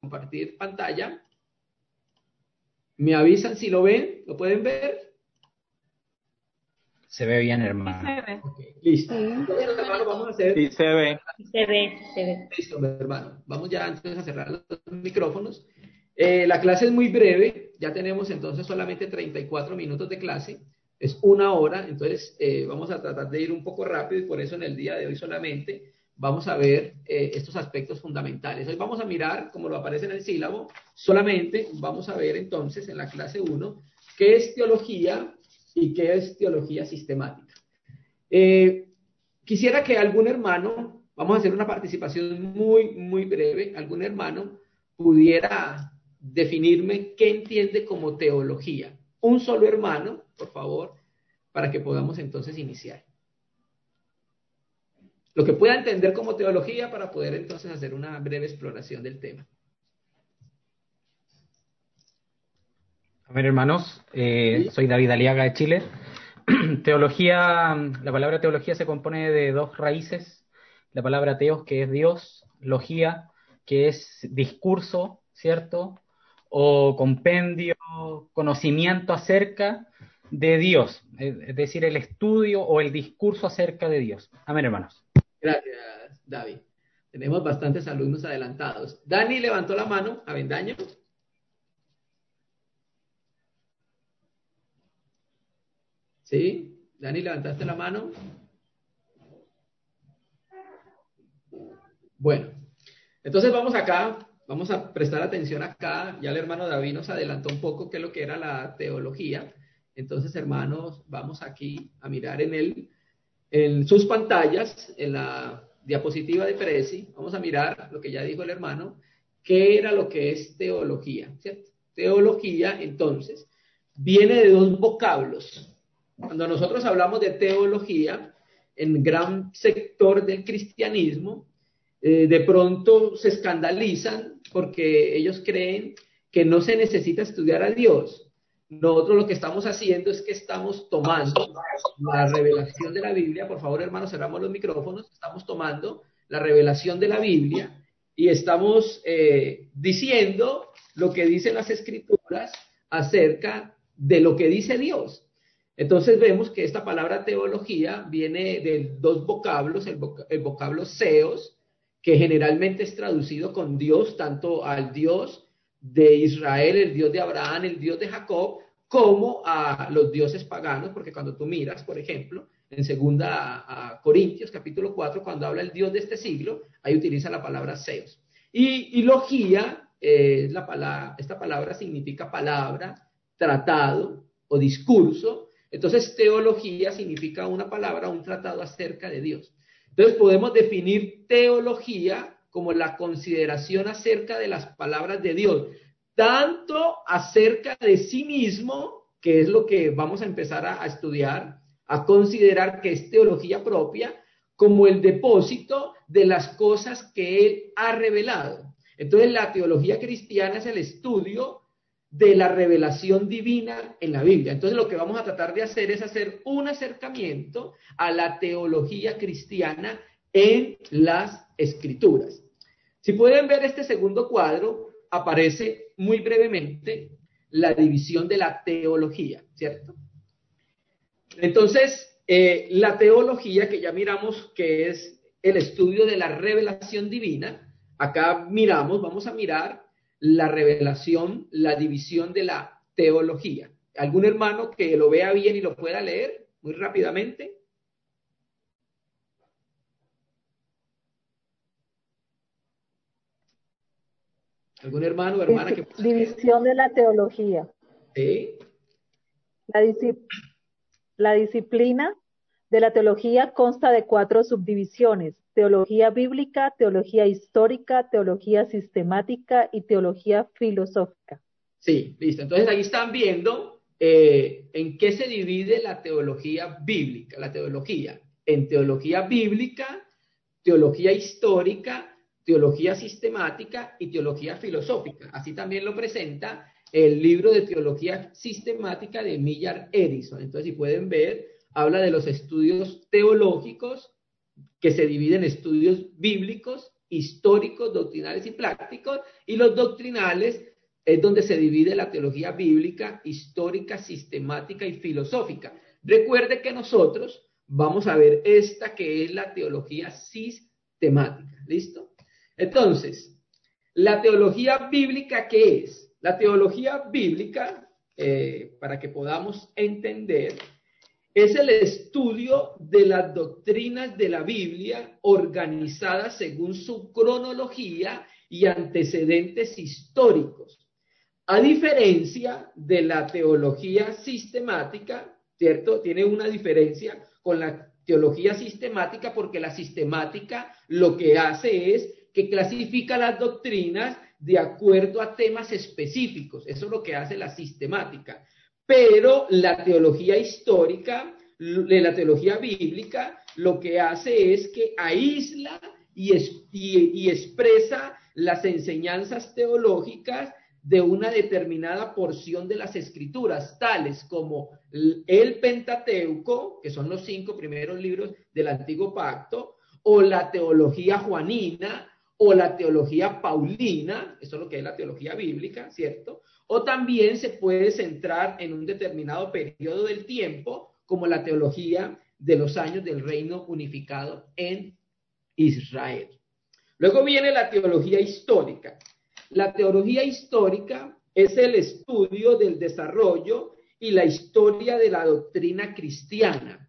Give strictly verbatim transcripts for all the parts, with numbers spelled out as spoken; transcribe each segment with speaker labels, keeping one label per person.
Speaker 1: compartir pantalla. ¿Me avisan si lo ven? ¿Lo pueden ver?
Speaker 2: Se ve bien, hermano.
Speaker 3: Se ve.
Speaker 1: Okay, listo. Entonces, hermano, vamos a hacer...
Speaker 2: Sí, se ve.
Speaker 3: Se ve, se ve.
Speaker 1: Listo, mi hermano. Vamos ya entonces a cerrar los micrófonos. Eh, la clase es muy breve. Ya tenemos entonces solamente treinta y cuatro minutos de clase. Es una hora. Entonces, eh, vamos a tratar de ir un poco rápido y por eso en el día de hoy solamente vamos a ver eh, estos aspectos fundamentales. Hoy vamos a mirar, como lo aparece en el sílabo, solamente vamos a ver entonces en la clase uno qué es teología y qué es teología sistemática. Eh, quisiera que algún hermano, vamos a hacer una participación muy, muy breve, algún hermano pudiera definirme qué entiende como teología. Un solo hermano, por favor, para que podamos entonces iniciar. Lo que pueda entender como teología para poder entonces hacer una breve exploración del tema.
Speaker 2: A ver, hermanos, eh,
Speaker 1: ¿Sí?
Speaker 2: soy David Aliaga de Chile. Teología, la palabra teología se compone de dos raíces. La palabra teos, que es Dios, logía, que es discurso, ¿cierto? O compendio, conocimiento acerca de Dios, es decir, el estudio o el discurso acerca de Dios. Amén, hermanos.
Speaker 1: Gracias, David. Tenemos bastantes alumnos adelantados. Dani levantó la mano, Avendaño. ¿Sí? Dani, levantaste la mano. Bueno, entonces vamos acá, vamos a prestar atención acá. Ya el hermano David nos adelantó un poco qué es lo que era la teología. Entonces, hermanos, vamos aquí a mirar en el, en sus pantallas, en la diapositiva de Prezi, vamos a mirar lo que ya dijo el hermano, qué era lo que es teología, ¿cierto? Teología, entonces, viene de dos vocablos. Cuando nosotros hablamos de teología, en gran sector del cristianismo, eh, de pronto se escandalizan porque ellos creen que no se necesita estudiar a Dios. Nosotros lo que estamos haciendo es que estamos tomando la revelación de la Biblia. Por favor, hermanos, cerramos los micrófonos. Estamos tomando la revelación de la Biblia y estamos eh, diciendo lo que dicen las Escrituras acerca de lo que dice Dios. Entonces vemos que esta palabra teología viene de dos vocablos, el, voc el vocablo seos, que generalmente es traducido con Dios, tanto al Dios de Israel, el Dios de Abraham, el Dios de Jacob, como a los dioses paganos, porque cuando tú miras, por ejemplo, en segunda a Corintios, capítulo cuatro, cuando habla el Dios de este siglo, ahí utiliza la palabra seos. Y, y logía, eh, la palabra, esta palabra significa palabra, tratado o discurso. Entonces, teología significa una palabra, un tratado acerca de Dios. Entonces, podemos definir teología como la consideración acerca de las palabras de Dios, tanto acerca de sí mismo, que es lo que vamos a empezar a, a estudiar, a considerar que es teología propia, como el depósito de las cosas que Él ha revelado. Entonces, la teología cristiana es el estudio de la revelación divina en la Biblia. Entonces, lo que vamos a tratar de hacer es hacer un acercamiento a la teología cristiana en las Escrituras. Si pueden ver este segundo cuadro, aparece muy brevemente la división de la teología, ¿cierto? Entonces, eh, la teología, que ya miramos que es el estudio de la revelación divina, acá miramos, vamos a mirar la revelación, la división de la teología. ¿Algún hermano que lo vea bien y lo pueda leer muy rápidamente? ¿Algún hermano o hermana que pueda leer?
Speaker 4: División de la teología.
Speaker 1: ¿Sí?
Speaker 4: La, disci la disciplina de la teología consta de cuatro subdivisiones: teología bíblica, teología histórica, teología sistemática y teología filosófica.
Speaker 1: Sí, listo. Entonces ahí están viendo eh, en qué se divide la teología bíblica, la teología. En teología bíblica, teología histórica, teología sistemática y teología filosófica. Así también lo presenta el libro de teología sistemática de Millard Edison. Entonces, si pueden ver, habla de los estudios teológicos que se dividen en estudios bíblicos históricos, doctrinales y prácticos, y los doctrinales es donde se divide la teología bíblica, histórica, sistemática y filosófica. Recuerde que nosotros vamos a ver esta que es la teología sistemática. ¿Listo? Entonces, la teología bíblica, ¿qué es? La teología bíblica, eh, para que podamos entender, es el estudio de las doctrinas de la Biblia organizadas según su cronología y antecedentes históricos. A diferencia de la teología sistemática, ¿cierto? Tiene una diferencia con la teología sistemática porque la sistemática lo que hace es que clasifica las doctrinas de acuerdo a temas específicos. Eso es lo que hace la sistemática. Pero la teología histórica, la teología bíblica, lo que hace es que aísla y, es, y, y expresa las enseñanzas teológicas de una determinada porción de las escrituras, tales como el Pentateuco, que son los cinco primeros libros del Antiguo Pacto, o la teología juanina, o la teología paulina, eso es lo que es la teología bíblica, ¿cierto? O también se puede centrar en un determinado periodo del tiempo, como la teología de los años del reino unificado en Israel. Luego viene la teología histórica. La teología histórica es el estudio del desarrollo y la historia de la doctrina cristiana.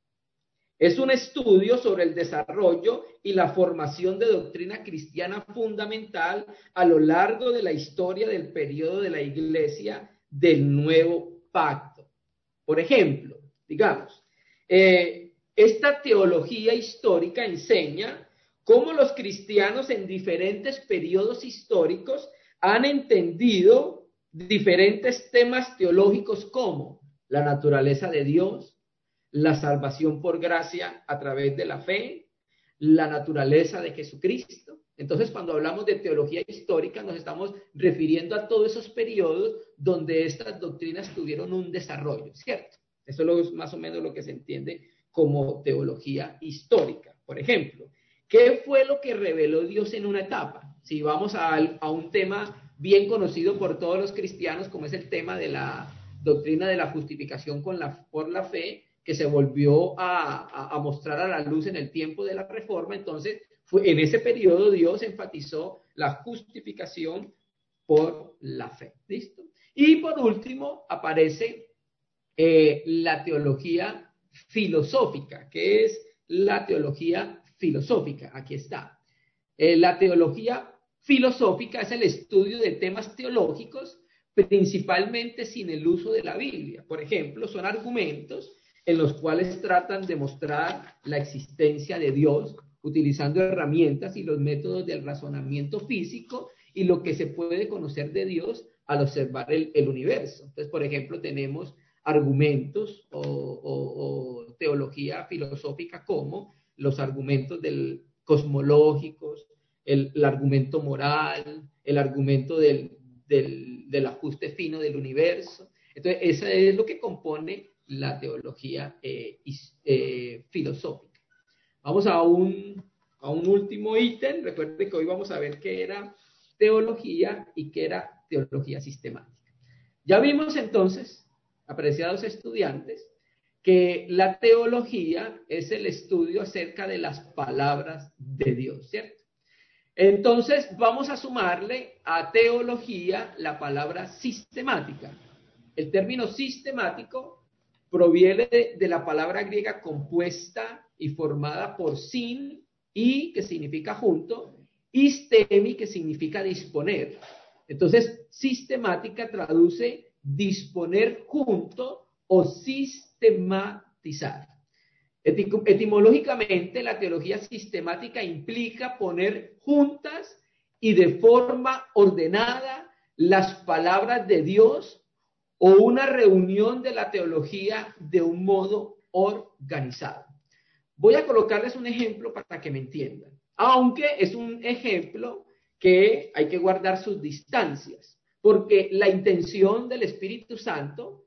Speaker 1: Es un estudio sobre el desarrollo y la formación de doctrina cristiana fundamental a lo largo de la historia del periodo de la Iglesia del Nuevo Pacto. Por ejemplo, digamos, eh, esta teología histórica enseña cómo los cristianos en diferentes periodos históricos han entendido diferentes temas teológicos como la naturaleza de Dios, la salvación por gracia a través de la fe, la naturaleza de Jesucristo. Entonces, cuando hablamos de teología histórica, nos estamos refiriendo a todos esos periodos donde estas doctrinas tuvieron un desarrollo, ¿cierto? Eso es más o menos lo que se entiende como teología histórica. Por ejemplo, ¿qué fue lo que reveló Dios en una etapa? Si vamos a, a un tema bien conocido por todos los cristianos, como es el tema de la doctrina de la justificación con la, por la fe, que se volvió a, a, a mostrar a la luz en el tiempo de la Reforma. Entonces, fue, en ese periodo Dios enfatizó la justificación por la fe. ¿Listo? Y por último aparece eh, la teología filosófica. ¿Qué es la teología filosófica? Aquí está. Eh, la teología filosófica es el estudio de temas teológicos, principalmente sin el uso de la Biblia. Por ejemplo, son argumentos en los cuales tratan de mostrar la existencia de Dios, utilizando herramientas y los métodos del razonamiento físico y lo que se puede conocer de Dios al observar el, el universo. Entonces, por ejemplo, tenemos argumentos o, o, o teología filosófica como los argumentos del, cosmológicos, el, el argumento moral, el argumento del, del, del ajuste fino del universo. Entonces, eso es lo que compone la teología eh, eh, filosófica. Vamos a un, a un último ítem. Recuerden que hoy vamos a ver qué era teología y qué era teología sistemática. Ya vimos entonces, apreciados estudiantes, que la teología es el estudio acerca de las palabras de Dios, ¿cierto? Entonces vamos a sumarle a teología la palabra sistemática. El término sistemático proviene de, de la palabra griega compuesta y formada por sin y, que significa junto, istemi, que significa disponer. Entonces, sistemática traduce disponer junto o sistematizar. Etimológicamente, la teología sistemática implica poner juntas y de forma ordenada las palabras de Dios o una reunión de la teología de un modo organizado. Voy a colocarles un ejemplo para que me entiendan, aunque es un ejemplo que hay que guardar sus distancias, porque la intención del Espíritu Santo,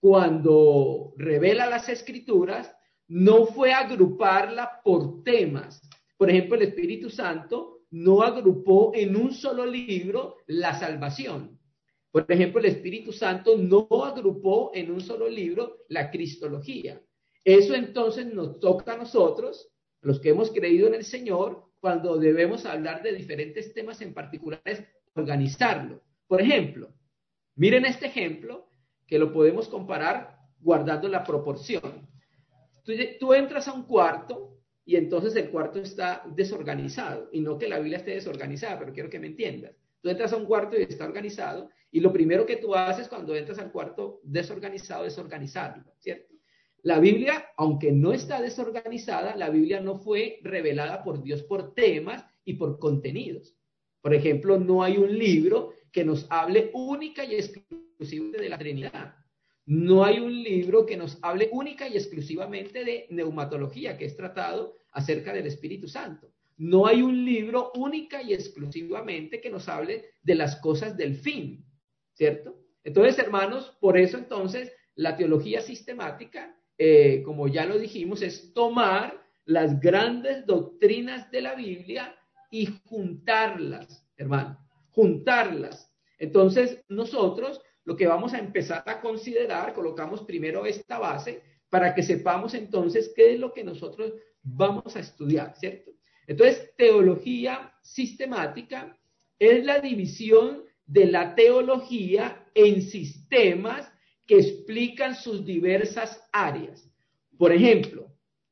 Speaker 1: cuando revela las Escrituras, no fue agruparla por temas. Por ejemplo, el Espíritu Santo no agrupó en un solo libro la salvación. Por ejemplo, el Espíritu Santo no agrupó en un solo libro la cristología. Eso entonces nos toca a nosotros, los que hemos creído en el Señor, cuando debemos hablar de diferentes temas en particulares, organizarlo. Por ejemplo, miren este ejemplo que lo podemos comparar guardando la proporción. Tú, tú entras a un cuarto y entonces el cuarto está desorganizado, y no que la Biblia esté desorganizada, pero quiero que me entiendas. Tú entras a un cuarto y está organizado, y lo primero que tú haces cuando entras al cuarto desorganizado es organizarlo, ¿cierto? La Biblia, aunque no está desorganizada, la Biblia no fue revelada por Dios por temas y por contenidos. Por ejemplo, no hay un libro que nos hable única y exclusivamente de la Trinidad. No hay un libro que nos hable única y exclusivamente de neumatología, que es tratado acerca del Espíritu Santo. No hay un libro única y exclusivamente que nos hable de las cosas del fin, ¿cierto? Entonces, hermanos, por eso entonces la teología sistemática, eh, como ya lo dijimos, es tomar las grandes doctrinas de la Biblia y juntarlas, hermano, juntarlas. Entonces, nosotros lo que vamos a empezar a considerar, colocamos primero esta base para que sepamos entonces qué es lo que nosotros vamos a estudiar, ¿cierto? Entonces, teología sistemática es la división de la teología en sistemas que explican sus diversas áreas. Por ejemplo,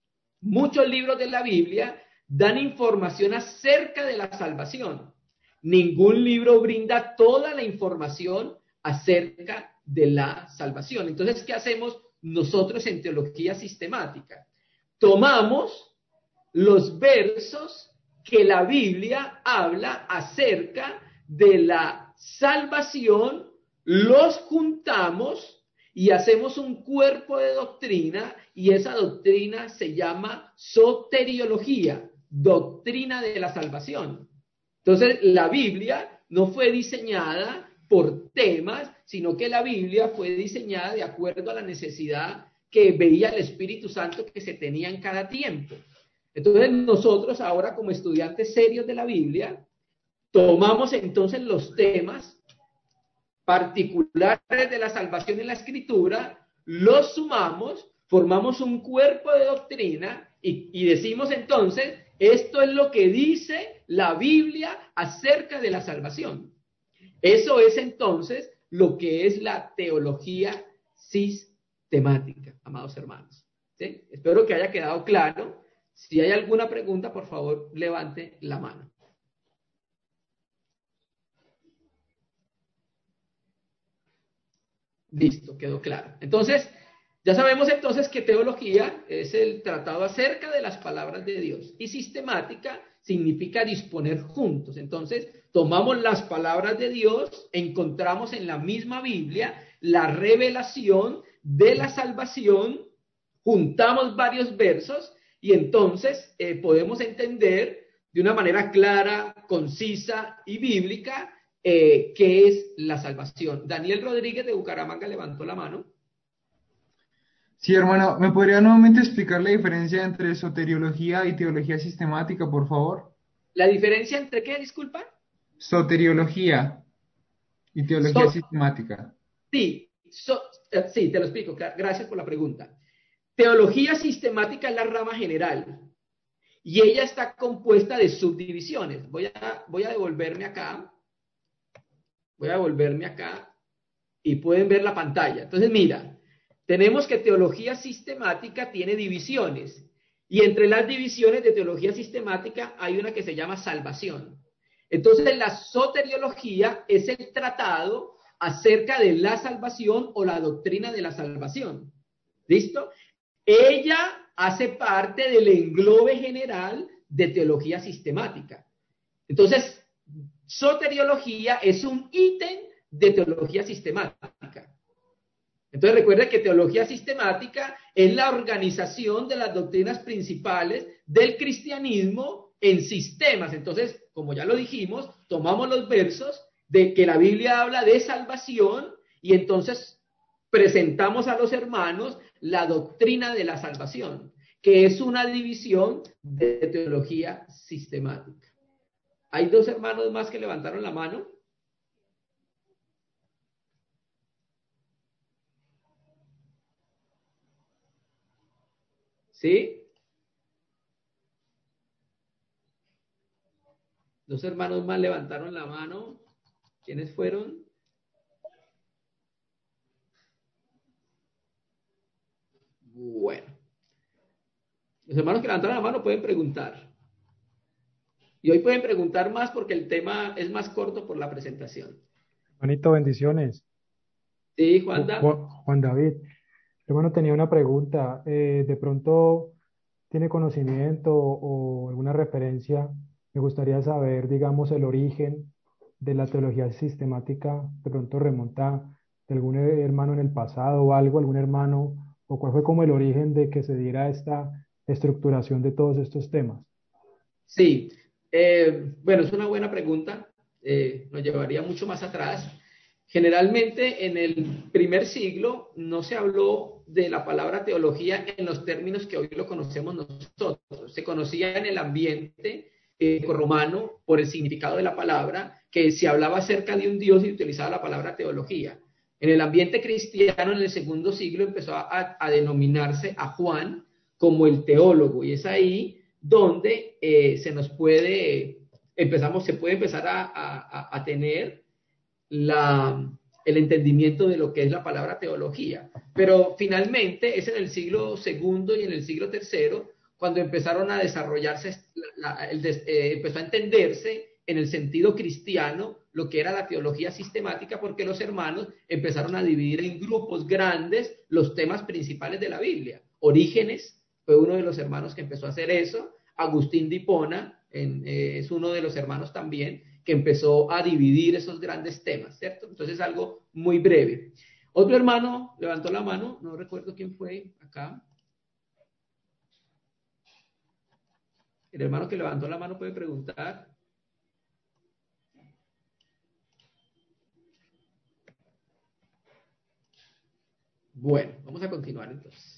Speaker 1: muchos libros de la Biblia dan información acerca de la salvación. Ningún libro brinda toda la información acerca de la salvación. Entonces, ¿qué hacemos nosotros en teología sistemática? Tomamos los versos que la Biblia habla acerca de la salvación, los juntamos y hacemos un cuerpo de doctrina, y esa doctrina se llama soteriología, doctrina de la salvación. Entonces, la Biblia no fue diseñada por temas, sino que la Biblia fue diseñada de acuerdo a la necesidad que veía el Espíritu Santo que se tenía en cada tiempo. Entonces, nosotros ahora, como estudiantes serios de la Biblia, tomamos entonces los temas particulares de la salvación en la Escritura, los sumamos, formamos un cuerpo de doctrina y, y decimos entonces, esto es lo que dice la Biblia acerca de la salvación. Eso es entonces lo que es la teología sistemática, amados hermanos. ¿Sí? Espero que haya quedado claro. Si hay alguna pregunta, por favor, levante la mano. Listo, quedó claro. Entonces, ya sabemos entonces que teología es el tratado acerca de las palabras de Dios, y sistemática significa disponer juntos. Entonces, tomamos las palabras de Dios, encontramos en la misma Biblia la revelación de la salvación, juntamos varios versos y entonces eh, podemos entender de una manera clara, concisa y bíblica Eh, ¿qué es la salvación? Daniel Rodríguez de Bucaramanga levantó la mano.
Speaker 3: Sí, hermano, ¿me podría nuevamente explicar la diferencia entre soteriología y teología sistemática, por favor?
Speaker 1: ¿La diferencia entre qué, disculpa?
Speaker 3: Soteriología y teología
Speaker 1: So,
Speaker 3: sistemática.
Speaker 1: Sí, so, eh, sí, te lo explico. Gracias por la pregunta. Teología sistemática es la rama general y ella está compuesta de subdivisiones. Voy a, voy a devolverme acá. Voy a devolverme acá y pueden ver la pantalla. Entonces, mira, tenemos que teología sistemática tiene divisiones, y entre las divisiones de teología sistemática hay una que se llama salvación. Entonces, la soteriología es el tratado acerca de la salvación o la doctrina de la salvación. ¿Listo? Ella hace parte del englobe general de teología sistemática. Entonces, soteriología es un ítem de teología sistemática. Entonces recuerda que teología sistemática es la organización de las doctrinas principales del cristianismo en sistemas. Entonces, como ya lo dijimos, tomamos los versos de que la Biblia habla de salvación y entonces presentamos a los hermanos la doctrina de la salvación, que es una división de teología sistemática. ¿Hay dos hermanos más que levantaron la mano? ¿Sí? Dos hermanos más levantaron la mano. ¿Quiénes fueron? Bueno. Los hermanos que levantaron la mano pueden preguntar. Y hoy pueden preguntar más porque el tema es más corto por la presentación.
Speaker 5: Juanito, bendiciones.
Speaker 1: Sí,
Speaker 5: Ju-
Speaker 1: Juanda.
Speaker 5: Ju- Juan David, hermano, tenía una pregunta. Eh, de pronto tiene conocimiento o alguna referencia. Me gustaría saber, digamos, el origen de la teología sistemática. De pronto remonta de algún eh, hermano en el pasado o algo, algún hermano, o cuál fue como el origen de que se diera esta estructuración de todos estos temas.
Speaker 1: Sí. Eh, bueno, es una buena pregunta. Eh, nos llevaría mucho más atrás. Generalmente en el primer siglo no se habló de la palabra teología en los términos que hoy lo conocemos nosotros. Se conocía en el ambiente eh, romano por el significado de la palabra, que se hablaba acerca de un Dios y utilizaba la palabra teología. En el ambiente cristiano en el segundo siglo empezó a, a denominarse a Juan como el teólogo, y es ahí donde eh, se nos puede, empezamos, se puede empezar a, a, a tener la, el entendimiento de lo que es la palabra teología. Pero finalmente es en el siglo segundo y en el siglo tercero cuando empezaron a desarrollarse, la, la, el, eh, empezó a entenderse en el sentido cristiano lo que era la teología sistemática, porque los hermanos empezaron a dividir en grupos grandes los temas principales de la Biblia. Orígenes fue uno de los hermanos que empezó a hacer eso. Agustín de Hipona en, eh, es uno de los hermanos también que empezó a dividir esos grandes temas, ¿cierto? Entonces, algo muy breve. Otro hermano levantó la mano, no recuerdo quién fue acá. El hermano que levantó la mano puede preguntar. Bueno, vamos a continuar entonces.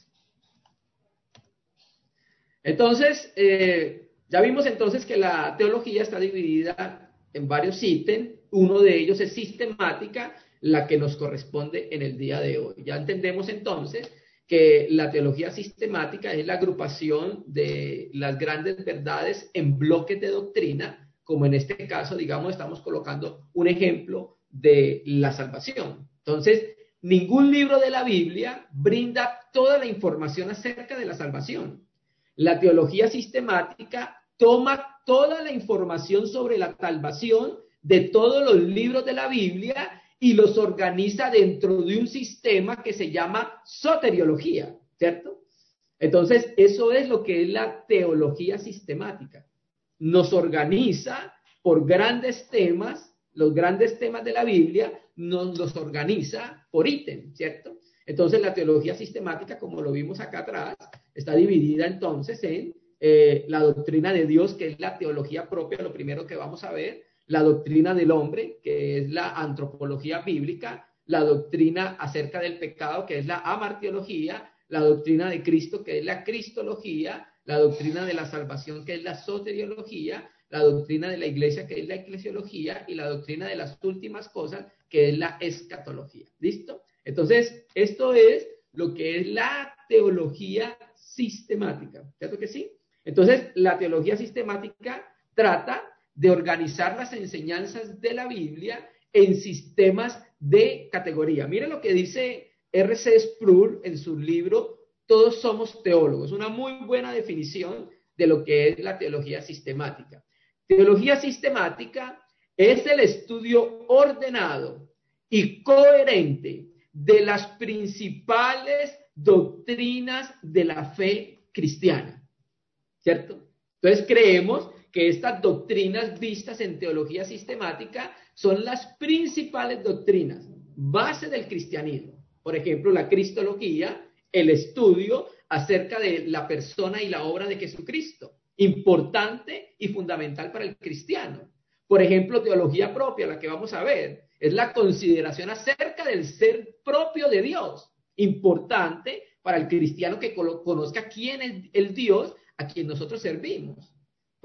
Speaker 1: Entonces, eh, ya vimos entonces que la teología está dividida en varios ítems. Uno de ellos es sistemática, la que nos corresponde en el día de hoy. Ya entendemos entonces que la teología sistemática es la agrupación de las grandes verdades en bloques de doctrina, como en este caso, digamos, estamos colocando un ejemplo de la salvación. Entonces, ningún libro de la Biblia brinda toda la información acerca de la salvación. La teología sistemática toma toda la información sobre la salvación de todos los libros de la Biblia y los organiza dentro de un sistema que se llama soteriología, ¿cierto? Entonces, eso es lo que es la teología sistemática. Nos organiza por grandes temas, los grandes temas de la Biblia, nos los organiza por ítem, ¿cierto? Entonces, la teología sistemática, como lo vimos acá atrás, está dividida entonces en eh, la doctrina de Dios, que es la teología propia, lo primero que vamos a ver, la doctrina del hombre, que es la antropología bíblica, la doctrina acerca del pecado, que es la amartiología, la doctrina de Cristo, que es la cristología, la doctrina de la salvación, que es la soteriología, la doctrina de la iglesia, que es la eclesiología, y la doctrina de las últimas cosas, que es la escatología. ¿Listo? Entonces, esto es lo que es la teología sistemática. ¿Cierto que sí? Entonces, la teología sistemática trata de organizar las enseñanzas de la Biblia en sistemas de categoría. Miren lo que dice R C Sproul en su libro Todos somos teólogos. Una muy buena definición de lo que es la teología sistemática. Teología sistemática es el estudio ordenado y coherente de las principales doctrinas de la fe cristiana, ¿cierto? Entonces creemos que estas doctrinas vistas en teología sistemática son las principales doctrinas, base del cristianismo. Por ejemplo, la cristología, el estudio acerca de la persona y la obra de Jesucristo, importante y fundamental para el cristiano. Por ejemplo, teología propia, la que vamos a ver, es la consideración acerca del ser propio de Dios, importante para el cristiano que conozca quién es el Dios a quien nosotros servimos.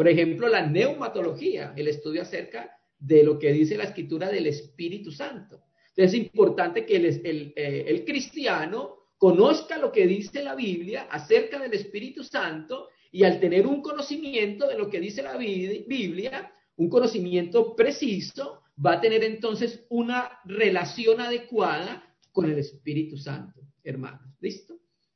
Speaker 1: Por ejemplo, la neumatología, el estudio acerca de lo que dice la escritura del Espíritu Santo. Entonces es importante que el, el, eh, el cristiano conozca lo que dice la Biblia acerca del Espíritu Santo, y al tener un conocimiento de lo que dice la Biblia, un conocimiento preciso, va a tener entonces una relación adecuada con el Espíritu Santo, hermanos. ¿Listo?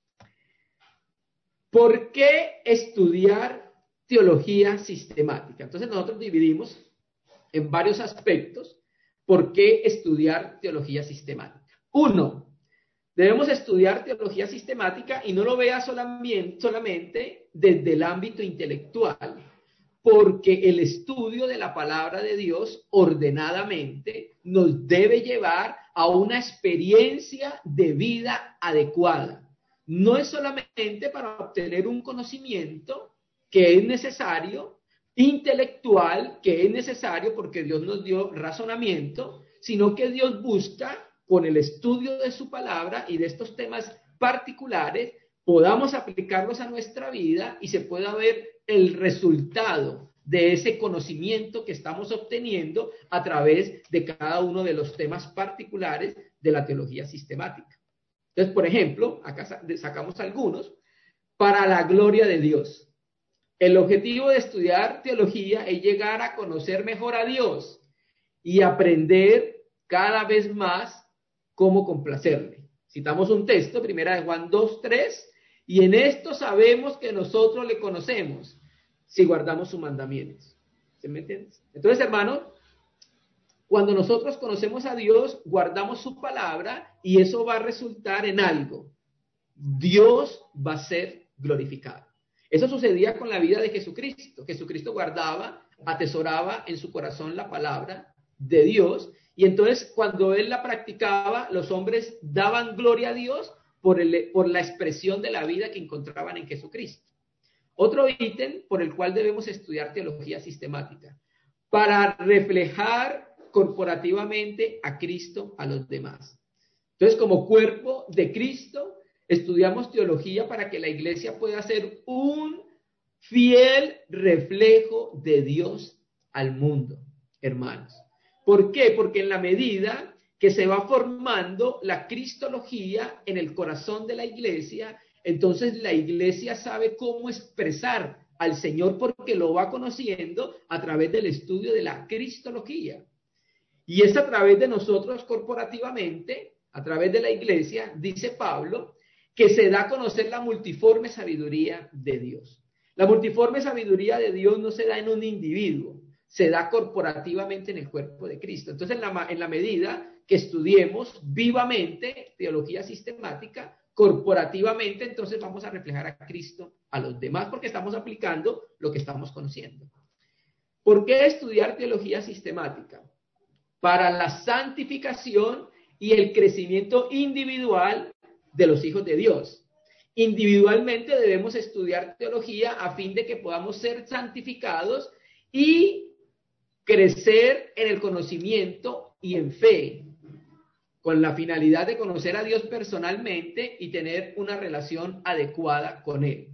Speaker 1: ¿Por qué estudiar teología sistemática? Entonces nosotros dividimos en varios aspectos por qué estudiar teología sistemática. Uno, debemos estudiar teología sistemática y no lo vea solamente, solamente desde el ámbito intelectual, porque el estudio de la palabra de Dios ordenadamente nos debe llevar a una experiencia de vida adecuada. No es solamente para obtener un conocimiento que es necesario, intelectual, que es necesario porque Dios nos dio razonamiento, sino que Dios busca, con el estudio de su palabra y de estos temas particulares, podamos aplicarlos a nuestra vida y se pueda ver el resultado de ese conocimiento que estamos obteniendo a través de cada uno de los temas particulares de la teología sistemática. Entonces, por ejemplo, acá sacamos algunos. Para la gloria de Dios. El objetivo de estudiar teología es llegar a conocer mejor a Dios y aprender cada vez más cómo complacerle. Citamos un texto, primera de Juan dos, tres, y en esto sabemos que nosotros le conocemos si guardamos sus mandamientos. ¿Se me entiende? Entonces, hermanos, cuando nosotros conocemos a Dios, guardamos su palabra y eso va a resultar en algo. Dios va a ser glorificado. Eso sucedía con la vida de Jesucristo. Jesucristo guardaba, atesoraba en su corazón la palabra de Dios, y entonces cuando él la practicaba, los hombres daban gloria a Dios por, el, por la expresión de la vida que encontraban en Jesucristo. Otro ítem por el cual debemos estudiar teología sistemática, para reflejar corporativamente a Cristo a los demás. Entonces, como cuerpo de Cristo, estudiamos teología para que la iglesia pueda ser un fiel reflejo de Dios al mundo, hermanos. ¿Por qué? Porque en la medida que se va formando la cristología en el corazón de la iglesia, entonces la iglesia sabe cómo expresar al Señor porque lo va conociendo a través del estudio de la cristología. Y es a través de nosotros corporativamente, a través de la iglesia, dice Pablo, que se da a conocer la multiforme sabiduría de Dios. La multiforme sabiduría de Dios no se da en un individuo, se da corporativamente en el cuerpo de Cristo. Entonces, en la, en la medida que estudiemos vivamente teología sistemática, corporativamente, entonces vamos a reflejar a Cristo a los demás porque estamos aplicando lo que estamos conociendo. ¿Por qué estudiar teología sistemática? Para la santificación y el crecimiento individual de los hijos de Dios. Individualmente debemos estudiar teología a fin de que podamos ser santificados y crecer en el conocimiento y en fe, con la finalidad de conocer a Dios personalmente y tener una relación adecuada con Él.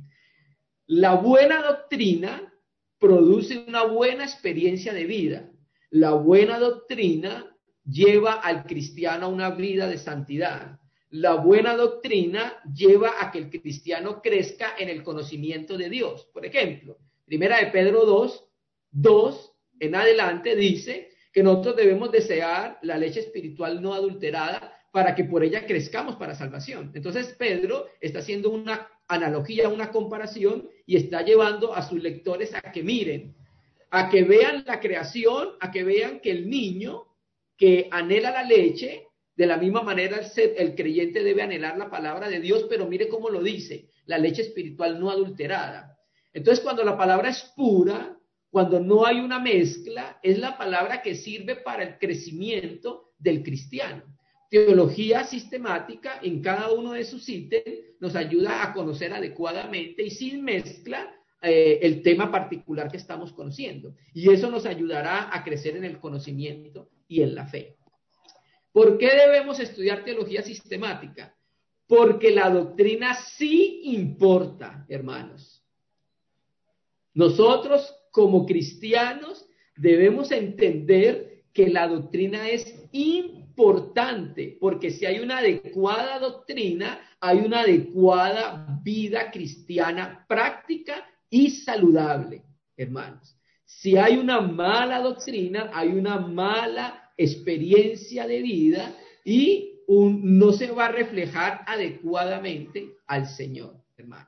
Speaker 1: La buena doctrina produce una buena experiencia de vida. La buena doctrina lleva al cristiano a una vida de santidad. La buena doctrina lleva a que el cristiano crezca en el conocimiento de Dios. Por ejemplo, primera de Pedro dos, dos en adelante dice que nosotros debemos desear la leche espiritual no adulterada para que por ella crezcamos para salvación. Entonces Pedro está haciendo una analogía, una comparación y está llevando a sus lectores a que miren, a que vean la creación, a que vean que el niño que anhela la leche, de la misma manera el, el creyente debe anhelar la palabra de Dios, pero mire cómo lo dice, la leche espiritual no adulterada. Entonces cuando la palabra es pura, cuando no hay una mezcla, es la palabra que sirve para el crecimiento del cristiano. Teología sistemática en cada uno de sus ítems nos ayuda a conocer adecuadamente y sin mezcla eh, el tema particular que estamos conociendo. Y eso nos ayudará a crecer en el conocimiento y en la fe. ¿Por qué debemos estudiar teología sistemática? Porque la doctrina sí importa, hermanos. Nosotros como cristianos debemos entender que la doctrina es importante, porque si hay una adecuada doctrina, hay una adecuada vida cristiana práctica y saludable, hermanos. Si hay una mala doctrina, hay una mala experiencia de vida y un, no se va a reflejar adecuadamente al Señor, hermanos.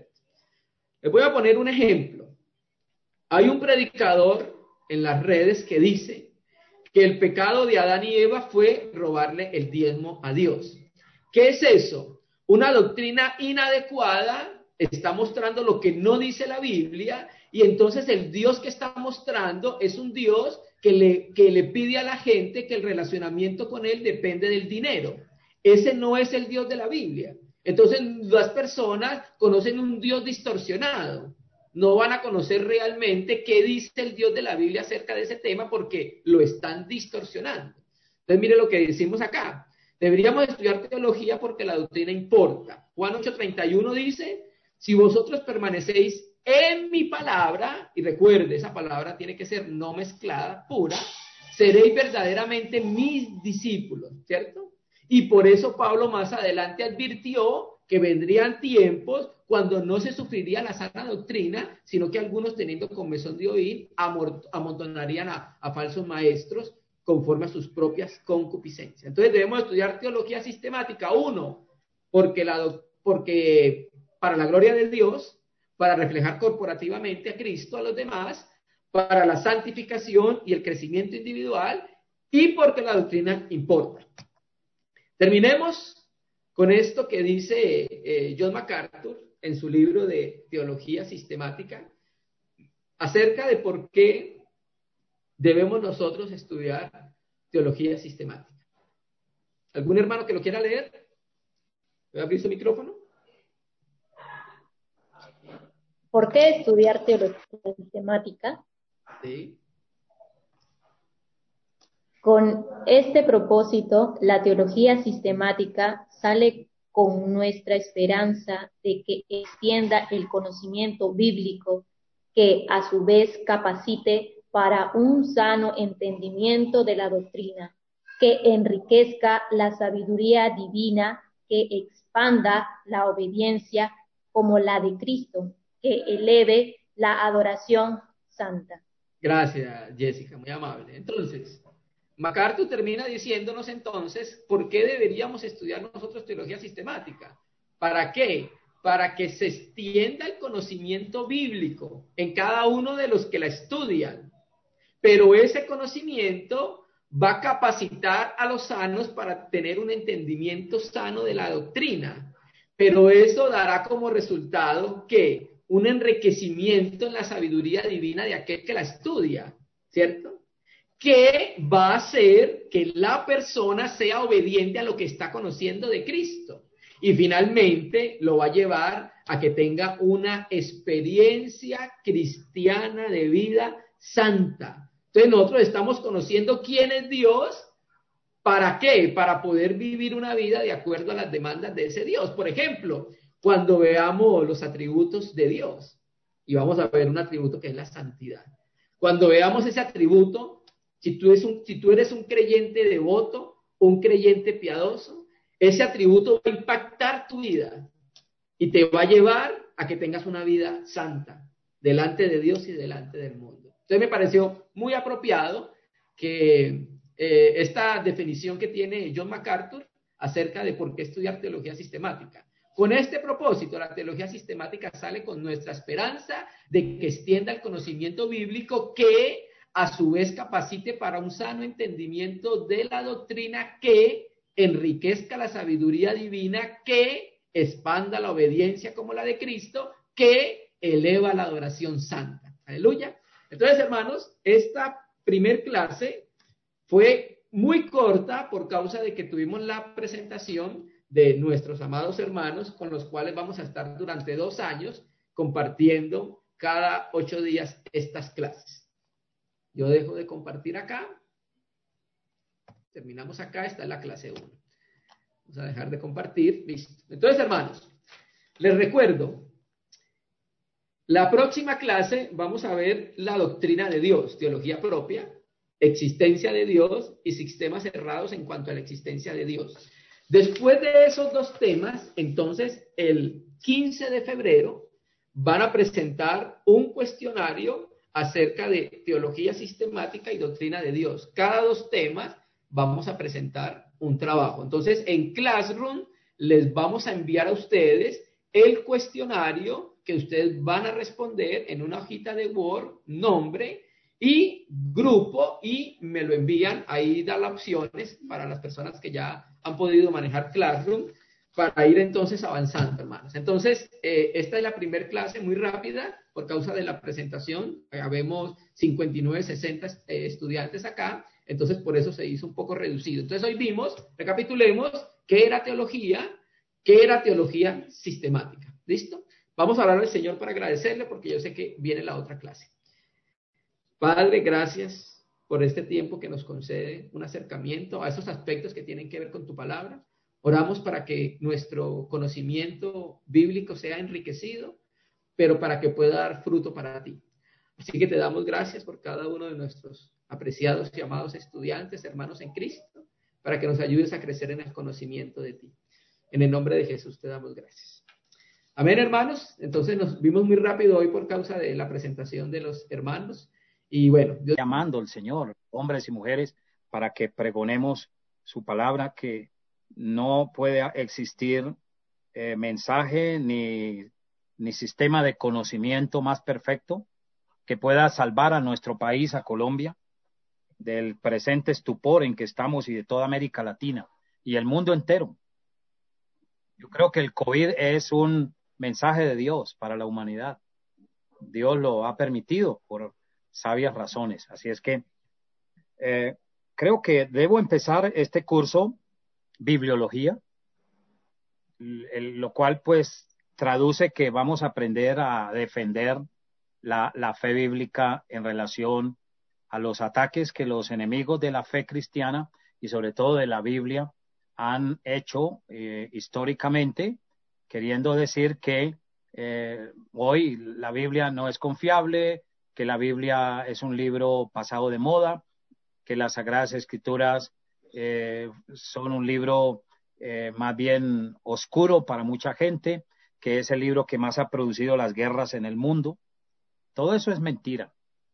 Speaker 1: Les voy a poner un ejemplo. Hay un predicador en las redes que dice que el pecado de Adán y Eva fue robarle el diezmo a Dios. ¿Qué es eso? Una doctrina inadecuada, está mostrando lo que no dice la Biblia, y entonces el Dios que está mostrando es un Dios que le, que le pide a la gente que el relacionamiento con él depende del dinero. Ese no es el Dios de la Biblia. Entonces las personas conocen un Dios distorsionado. No van a conocer realmente qué dice el Dios de la Biblia acerca de ese tema porque lo están distorsionando. Entonces mire lo que decimos acá. Deberíamos estudiar teología porque la doctrina importa. Juan ocho treinta y uno dice, si vosotros permanecéis en mi palabra, y recuerde, esa palabra tiene que ser no mezclada, pura, seréis verdaderamente mis discípulos, ¿cierto? Y por eso Pablo más adelante advirtió que vendrían tiempos cuando no se sufriría la sana doctrina, sino que algunos teniendo comezón de oír amontonarían a, a falsos maestros conforme a sus propias concupiscencias. Entonces debemos estudiar teología sistemática, uno, porque, la, porque para la gloria de Dios, para reflejar corporativamente a Cristo a los demás, para la santificación y el crecimiento individual, y porque la doctrina importa. Terminemos con esto que dice eh, John MacArthur en su libro de Teología Sistemática acerca de por qué debemos nosotros estudiar teología sistemática. ¿Algún hermano que lo quiera leer? ¿Voy a abrir su micrófono?
Speaker 6: ¿Por qué estudiar teología sistemática?
Speaker 1: Sí.
Speaker 6: Con este propósito, la teología sistemática sale con nuestra esperanza de que extienda el conocimiento bíblico, que a su vez capacite para un sano entendimiento de la doctrina, que enriquezca la sabiduría divina, que expanda la obediencia como la de Cristo, que eleve la adoración santa.
Speaker 1: Gracias, Jessica, muy amable. Entonces, MacArthur termina diciéndonos entonces por qué deberíamos estudiar nosotros teología sistemática. ¿Para qué? Para que se extienda el conocimiento bíblico en cada uno de los que la estudian. Pero ese conocimiento va a capacitar a los sanos para tener un entendimiento sano de la doctrina. Pero eso dará como resultado que un enriquecimiento en la sabiduría divina de aquel que la estudia, ¿cierto? Que va a hacer que la persona sea obediente a lo que está conociendo de Cristo. Y finalmente lo va a llevar a que tenga una experiencia cristiana de vida santa. Entonces nosotros estamos conociendo quién es Dios. ¿Para qué? Para poder vivir una vida de acuerdo a las demandas de ese Dios. Por ejemplo, cuando veamos los atributos de Dios, y vamos a ver un atributo que es la santidad. Cuando veamos ese atributo, si tú eres un, si tú eres un creyente devoto, un creyente piadoso, ese atributo va a impactar tu vida y te va a llevar a que tengas una vida santa delante de Dios y delante del mundo. Entonces me pareció muy apropiado que eh, esta definición que tiene John MacArthur acerca de por qué estudiar teología sistemática. Con este propósito, la teología sistemática sale con nuestra esperanza de que extienda el conocimiento bíblico que a su vez capacite para un sano entendimiento de la doctrina, que enriquezca la sabiduría divina, que expanda la obediencia como la de Cristo, que eleva la adoración santa. Aleluya. Entonces, hermanos, esta primer clase fue muy corta por causa de que tuvimos la presentación de nuestros amados hermanos con los cuales vamos a estar durante dos años compartiendo cada ocho días estas clases. Yo dejo de compartir acá. Terminamos acá. Esta es la clase uno. Vamos a dejar de compartir. Listo. Entonces, hermanos, les recuerdo, La próxima clase vamos a ver la doctrina de Dios, teología propia, existencia de Dios y sistemas cerrados en cuanto a la existencia de Dios. Después de esos dos temas, entonces, el quince de febrero van a presentar un cuestionario acerca de teología sistemática y doctrina de Dios. Cada dos temas vamos a presentar un trabajo. Entonces, en Classroom les vamos a enviar a ustedes el cuestionario que ustedes van a responder en una hojita de Word, nombre y grupo, y me lo envían. Ahí da las opciones para las personas que ya han podido manejar Classroom para ir entonces avanzando, hermanos. Entonces, eh, esta es la primera clase muy rápida por causa de la presentación. Eh, habemos cincuenta y nueve, sesenta eh, estudiantes acá, entonces por eso se hizo un poco reducido. Entonces hoy vimos, recapitulemos, qué era teología, qué era teología sistemática. ¿Listo? Vamos a hablar al Señor para agradecerle porque yo sé que viene la otra clase. Padre, gracias por este tiempo que nos concede un acercamiento a esos aspectos que tienen que ver con tu palabra. Oramos para que nuestro conocimiento bíblico sea enriquecido, pero para que pueda dar fruto para ti. Así que te damos gracias por cada uno de nuestros apreciados y amados estudiantes, hermanos en Cristo, para que nos ayudes a crecer en el conocimiento de ti. En el nombre de Jesús te damos gracias. Amén, hermanos. Entonces nos vimos muy rápido hoy por causa de la presentación de los hermanos. Y bueno, Dios...
Speaker 7: llamando al Señor, hombres y mujeres, para que pregonemos su palabra, que no puede existir eh, mensaje ni, ni sistema de conocimiento más perfecto que pueda salvar a nuestro país, a Colombia, del presente estupor en que estamos y de toda América Latina y el mundo entero. Yo creo que el COVID es un mensaje de Dios para la humanidad. Dios lo ha permitido por sabias razones. Así es que eh, creo que debo empezar este curso, Bibliología, el, lo cual pues traduce que vamos a aprender a defender la, la fe bíblica en relación a los ataques que los enemigos de la fe cristiana y sobre todo de la Biblia han hecho eh, históricamente, queriendo decir que eh, hoy la Biblia no es confiable, que la Biblia es un libro pasado de moda, que las Sagradas Escrituras eh, son un libro eh, más bien oscuro para mucha gente, que es el libro que más ha producido las guerras en el mundo. Todo eso es mentira.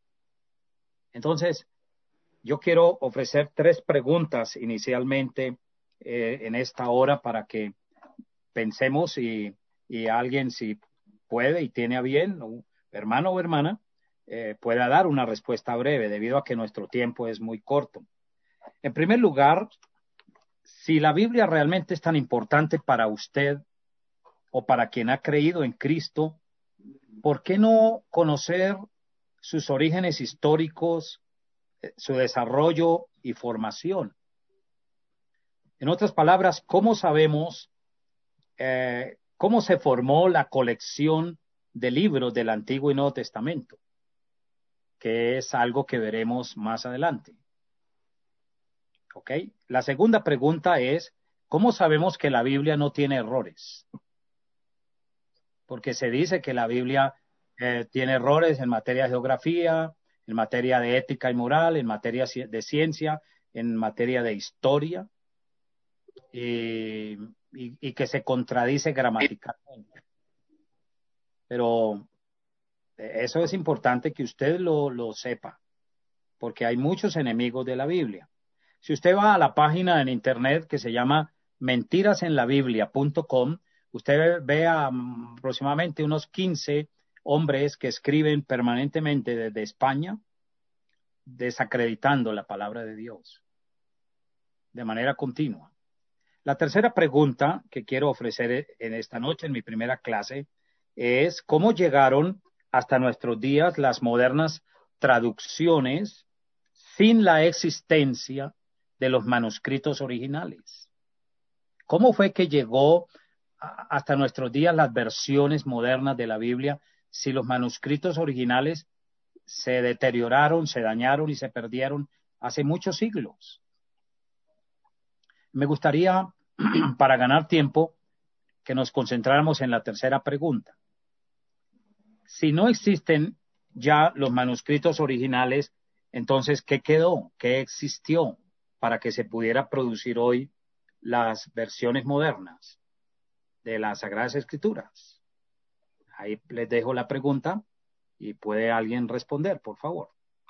Speaker 7: Entonces, yo quiero ofrecer tres preguntas inicialmente eh, en esta hora para que pensemos y, y alguien, si puede y tiene a bien, un hermano o hermana, eh, pueda dar una respuesta breve debido a que nuestro tiempo es muy corto. En primer lugar, si la Biblia realmente es tan importante para usted o para quien ha creído en Cristo, ¿por qué no conocer sus orígenes históricos, su desarrollo y formación? En otras palabras, ¿cómo sabemos eh, cómo se formó la colección de libros del Antiguo y Nuevo Testamento? Que es algo que veremos más adelante. ¿Ok? La segunda pregunta es, ¿cómo sabemos que la Biblia no tiene errores? Porque se dice que la Biblia eh, tiene errores en materia de geografía, en materia de ética y moral, en materia de ciencia, en materia de historia, y, y, y que se contradice gramaticalmente. Pero eso es importante que usted lo, lo sepa, porque hay muchos enemigos de la Biblia. Si usted va a la página en internet que se llama mentiras en la biblia punto com, usted ve a um, aproximadamente unos quince hombres que escriben permanentemente desde España, desacreditando la palabra de Dios de manera continua. La tercera pregunta que quiero ofrecer en esta noche, en mi primera clase, es ¿cómo llegaron hasta nuestros días las modernas traducciones sin la existencia de los manuscritos originales? ¿Cómo fue que llegó hasta nuestros días las versiones modernas de la Biblia si los manuscritos originales se deterioraron, se dañaron y se perdieron hace muchos siglos? Me gustaría, para ganar tiempo, que nos concentráramos en la tercera pregunta. si no existen ya los manuscritos originales, entonces, ¿qué quedó? ¿Qué existió para que se pudiera producir hoy las versiones modernas de las Sagradas Escrituras? Ahí les dejo la pregunta y puede alguien responder, por favor.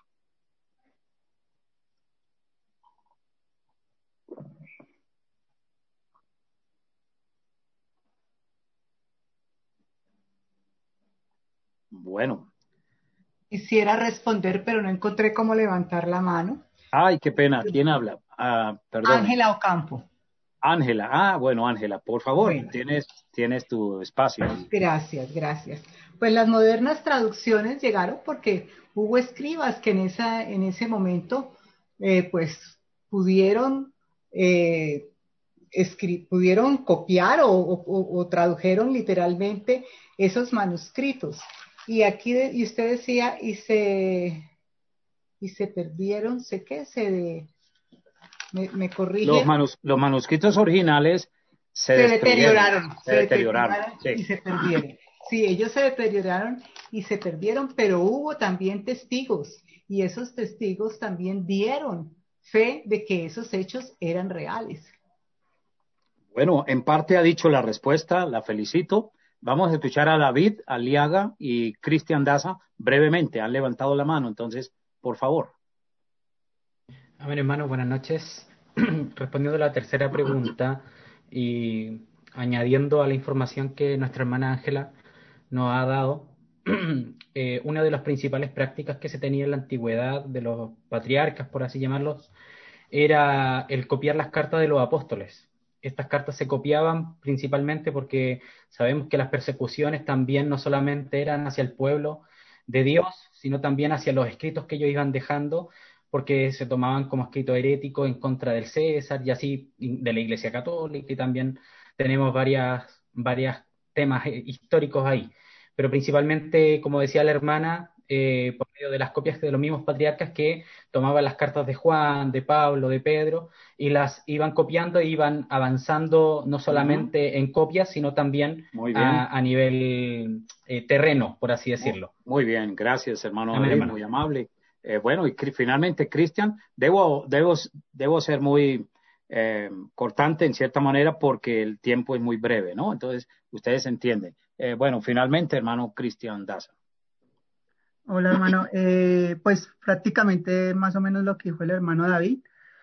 Speaker 7: Bueno.
Speaker 8: Quisiera responder, pero no encontré cómo levantar la mano.
Speaker 7: Ay, qué pena. ¿Quién habla? Ah, perdón.
Speaker 8: Ángela Ocampo.
Speaker 7: Ángela. Ah, bueno, Ángela, por favor,
Speaker 8: Bueno.
Speaker 7: tienes, tienes tu espacio ahí.
Speaker 8: Gracias, gracias. Pues las modernas traducciones llegaron porque hubo escribas que en, esa, en ese momento eh, pues pudieron, eh, escri- pudieron copiar o, o, o tradujeron literalmente esos manuscritos. Y aquí, de, y usted decía, y se, y se perdieron, sé que se, de, me, me corrige.
Speaker 7: Los, manus, los manuscritos originales se,
Speaker 8: se deterioraron,
Speaker 7: se, se deterioraron,
Speaker 8: deterioraron
Speaker 7: sí.
Speaker 8: y se perdieron. Sí, ellos se deterioraron y se perdieron, pero hubo también testigos, y esos testigos también dieron fe de que esos hechos eran reales.
Speaker 7: Bueno, en parte ha dicho la respuesta, la felicito. Vamos a escuchar a David Aliaga y Cristian Daza brevemente. Han levantado la mano, entonces, por favor.
Speaker 2: A ver, hermano, buenas noches. Respondiendo a la tercera pregunta y añadiendo a la información que nuestra hermana Ángela nos ha dado, eh, una de las principales prácticas que se tenía en la antigüedad de los patriarcas, por así llamarlos, era el copiar las cartas de los apóstoles. Estas cartas se copiaban principalmente porque sabemos que las persecuciones también no solamente eran hacia el pueblo de Dios, sino también hacia los escritos que ellos iban dejando, porque se tomaban como escrito herético en contra del César y así de la Iglesia Católica, y también tenemos varias, varias temas históricos ahí. Pero principalmente, como decía la hermana, eh, por medio de las copias de los mismos patriarcas que tomaban las cartas de Juan, de Pablo, de Pedro, y las iban copiando e iban avanzando no solamente uh-huh. en copias, sino también a, a nivel eh, terreno, por así decirlo.
Speaker 7: Muy, muy bien, gracias hermano, Amén, hermano. Muy amable. Eh, bueno, y finalmente, Cristian, debo, debo, debo ser muy eh, cortante en cierta manera porque el tiempo es muy breve, ¿no? Entonces, ustedes entienden. Eh, bueno, finalmente, hermano Cristian Daza.
Speaker 9: Hola, hermano. Eh, pues prácticamente más o menos lo que dijo el hermano David.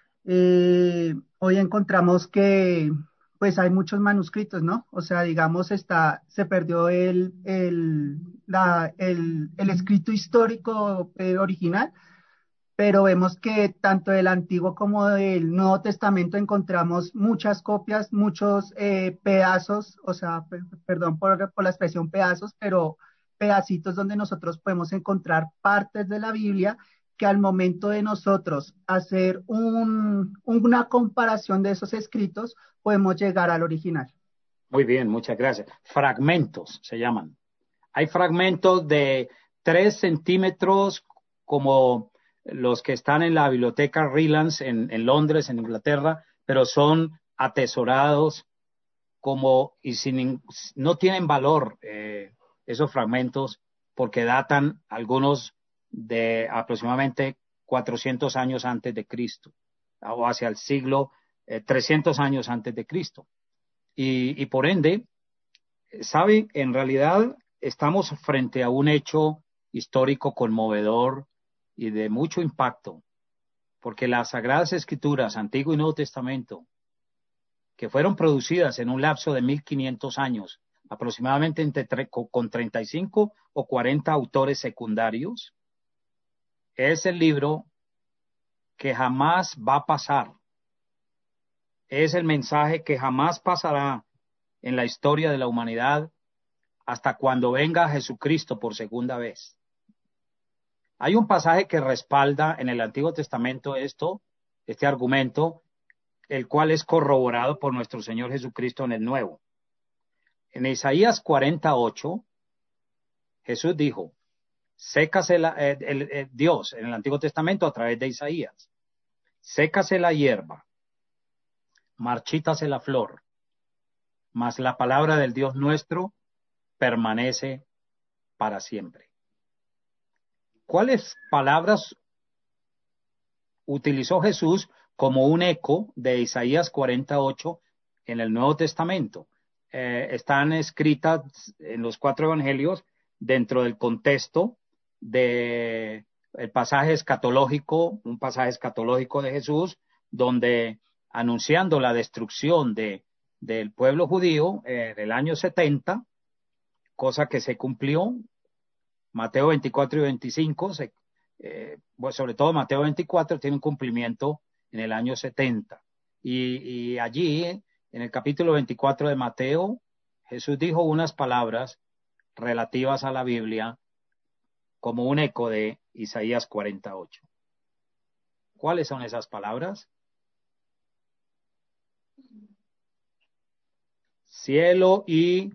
Speaker 9: Eh, hoy encontramos que pues hay muchos manuscritos, ¿no? O sea, digamos, está, se perdió el, el, la, el, el escrito histórico eh, original, pero vemos que tanto del Antiguo como del Nuevo Testamento encontramos muchas copias, muchos eh, pedazos, o sea, per, perdón por, por la expresión pedazos, pero pedacitos donde nosotros podemos encontrar partes de la Biblia que al momento de nosotros hacer un, una comparación de esos escritos, podemos llegar al original.
Speaker 7: Muy bien, muchas gracias. Fragmentos se llaman. Hay fragmentos de tres centímetros como los que están en la biblioteca Rylands en, en Londres, en Inglaterra, pero son atesorados como y sin, no tienen valor eh, esos fragmentos porque datan algunos de aproximadamente cuatrocientos años antes de Cristo o hacia el siglo eh, trescientos años antes de Cristo. Y, y por ende, ¿sabe? En realidad estamos frente a un hecho histórico conmovedor y de mucho impacto, porque las Sagradas Escrituras, Antiguo y Nuevo Testamento, que fueron producidas en un lapso de mil quinientos años, aproximadamente entre, con treinta y cinco o cuarenta autores secundarios, es el libro que jamás va a pasar. Es el mensaje que jamás pasará en la historia de la humanidad hasta cuando venga Jesucristo por segunda vez. Hay un pasaje que respalda en el Antiguo Testamento esto, este argumento, el cual es corroborado por nuestro Señor Jesucristo en el Nuevo. En Isaías cuarenta y ocho, Jesús dijo, sécase la, eh, el, el, Dios en el Antiguo Testamento a través de Isaías, sécase la hierba, marchítase la flor, mas la palabra del Dios nuestro permanece para siempre. ¿Cuáles palabras utilizó Jesús como un eco de Isaías cuarenta y ocho en el Nuevo Testamento? Eh, están escritas en los cuatro evangelios dentro del contexto de el pasaje escatológico, un pasaje escatológico de Jesús, donde anunciando la destrucción de, del pueblo judío eh, del año setenta, cosa que se cumplió, Mateo veinticuatro y veinticinco, se, eh, bueno, sobre todo Mateo veinticuatro tiene un cumplimiento en el año setenta. Y, y allí, en el capítulo veinticuatro de Mateo, Jesús dijo unas palabras relativas a la Biblia como un eco de Isaías cuarenta y ocho. ¿Cuáles son esas palabras? Cielo y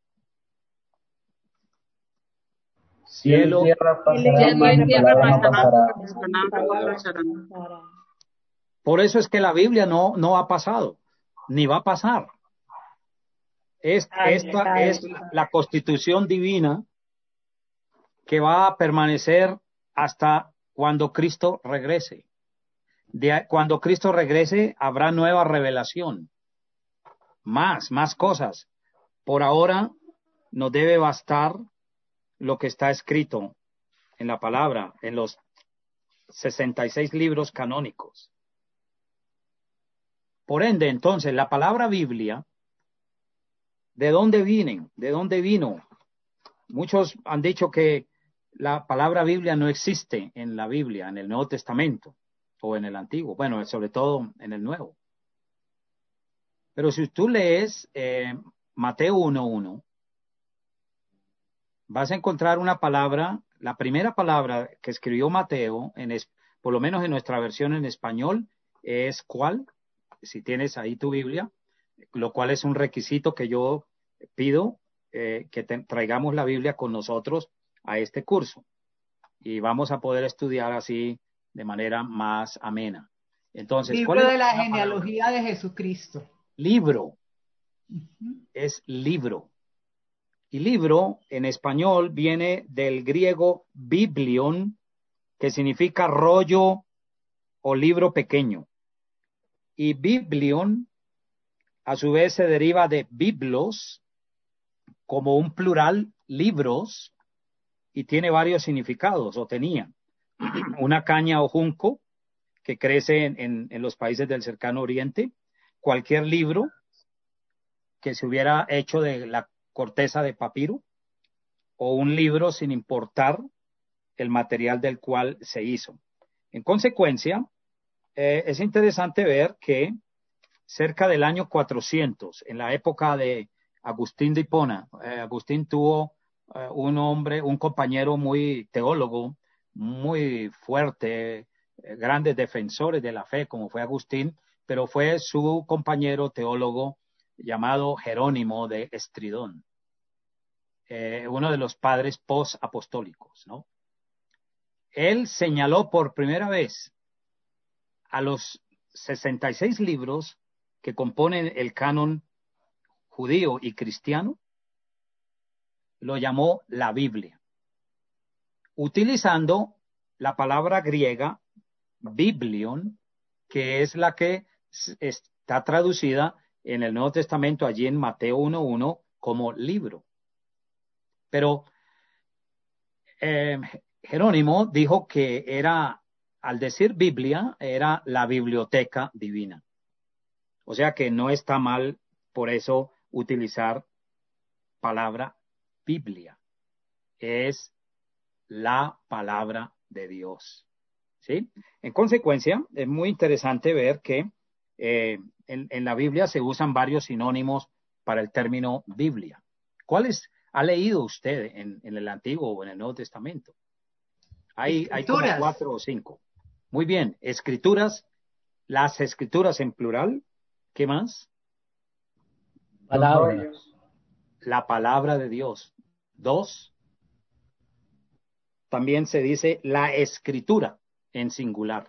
Speaker 7: cielo
Speaker 10: y tierra pasarán, mas mi palabra no pasará.
Speaker 7: Por eso es que la Biblia no, no ha pasado, ni va a pasar. Es, esta es la constitución divina que va a permanecer hasta cuando Cristo regrese. De, cuando Cristo regrese habrá nueva revelación. Más, más cosas. Por ahora nos debe bastar lo que está escrito en la palabra, en los sesenta y seis libros canónicos. Por ende, entonces, la palabra Biblia, ¿de dónde vienen? ¿De dónde vino? Muchos han dicho que la palabra Biblia no existe en la Biblia, en el Nuevo Testamento o en el Antiguo. Bueno, sobre todo en el Nuevo. Pero si tú lees eh, Mateo uno uno, vas a encontrar una palabra, la primera palabra que escribió Mateo, en es, por lo menos en nuestra versión en español, es ¿cuál? Si tienes ahí tu Biblia, lo cual es un requisito que yo pido, eh, que te, traigamos la Biblia con nosotros a este curso. Y vamos a poder estudiar así de manera más amena. Entonces,
Speaker 8: Libro
Speaker 7: ¿cuál es
Speaker 8: de la
Speaker 7: la
Speaker 8: genealogía
Speaker 7: palabra?
Speaker 8: de Jesucristo.
Speaker 7: Libro.
Speaker 8: Uh-huh.
Speaker 7: Es libro. Y libro en español viene del griego biblion, que significa rollo o libro pequeño. Y biblion, a su vez, se deriva de biblos, como un plural, libros, y tiene varios significados, o tenía. Una caña o junco que crece en, en, en los países del cercano oriente, cualquier libro que se hubiera hecho de la corteza de papiro, o un libro sin importar el material del cual se hizo. En consecuencia, eh, es interesante ver que cerca del año cuatrocientos, en la época de Agustín de Hipona, eh, Agustín tuvo eh, un hombre, un compañero muy teólogo, muy fuerte, eh, grandes defensores de la fe, como fue Agustín, pero fue su compañero teólogo llamado Jerónimo de Estridón, eh, uno de los padres post-apostólicos, ¿no? Él señaló por primera vez a los sesenta y seis libros que componen el canon judío y cristiano, lo llamó la Biblia, utilizando la palabra griega biblion, que es la que está traducida en el Nuevo Testamento, allí en Mateo uno uno, como libro. Pero eh, Jerónimo dijo que era, al decir Biblia, era la biblioteca divina. O sea que no está mal por eso utilizar palabra Biblia. Es la palabra de Dios. ¿Sí? En consecuencia, es muy interesante ver que eh, en, en la Biblia se usan varios sinónimos para el término Biblia. ¿Cuáles ha leído usted en, en el Antiguo o en el Nuevo Testamento? Hay, hay como cuatro o cinco. Muy bien. Escrituras, las escrituras en plural. ¿Qué más?
Speaker 2: Palabras.
Speaker 7: La palabra de Dios. Dos. También se dice la escritura en singular.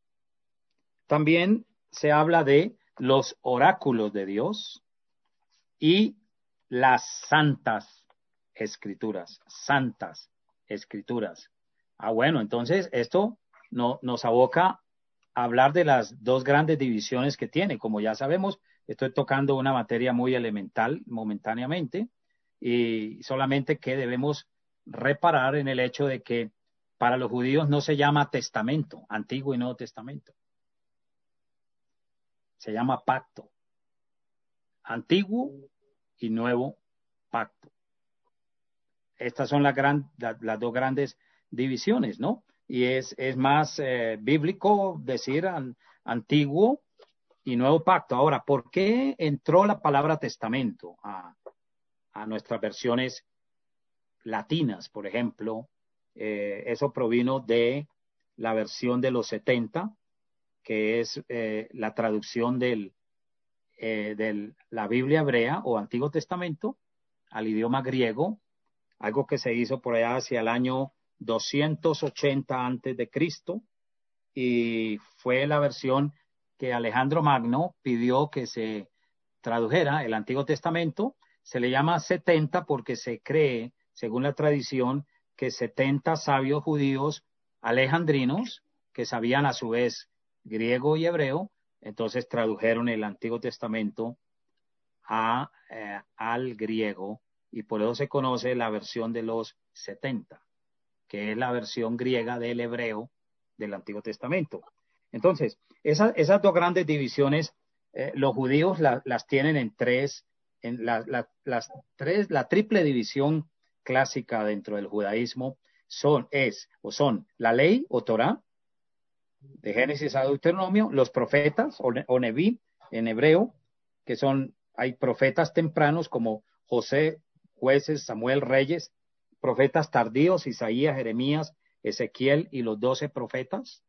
Speaker 7: También se habla de los oráculos de Dios y las santas escrituras, santas escrituras. Ah, bueno, entonces esto no, nos aboca a hablar de las dos grandes divisiones que tiene. Como ya sabemos, estoy tocando una materia muy elemental momentáneamente y solamente que debemos reparar en el hecho de que para los judíos no se llama testamento, Antiguo y Nuevo Testamento. Se llama pacto. Antiguo y Nuevo Pacto. Estas son las, gran, la, las dos grandes divisiones, ¿no? Y es, es más eh, bíblico decir an, Antiguo y Nuevo Pacto. Ahora, ¿por qué entró la palabra testamento a, a nuestras versiones latinas, por ejemplo? Eh, eso provino de la versión de los setenta, que es eh, la traducción del, eh, de la Biblia hebrea o Antiguo Testamento al idioma griego, algo que se hizo por allá hacia el año doscientos ochenta antes de Cristo, y fue la versión que Alejandro Magno pidió que se tradujera. El Antiguo Testamento se le llama setenta porque se cree, según la tradición, que setenta sabios judíos alejandrinos, que sabían a su vez griego y hebreo, entonces tradujeron el Antiguo Testamento a, eh, al griego, y por eso se conoce la versión de los setenta, que es la versión griega del hebreo del Antiguo Testamento. Entonces, esa, esas dos grandes divisiones, eh, los judíos la, las tienen en tres, en la, la, las tres, la triple división clásica dentro del judaísmo son, es, o son la ley o Torá, de Génesis a Deuteronomio, los profetas o, o Neví en hebreo, que son, hay profetas tempranos como José, jueces, Samuel, reyes, profetas tardíos, Isaías, Jeremías, Ezequiel y los doce profetas.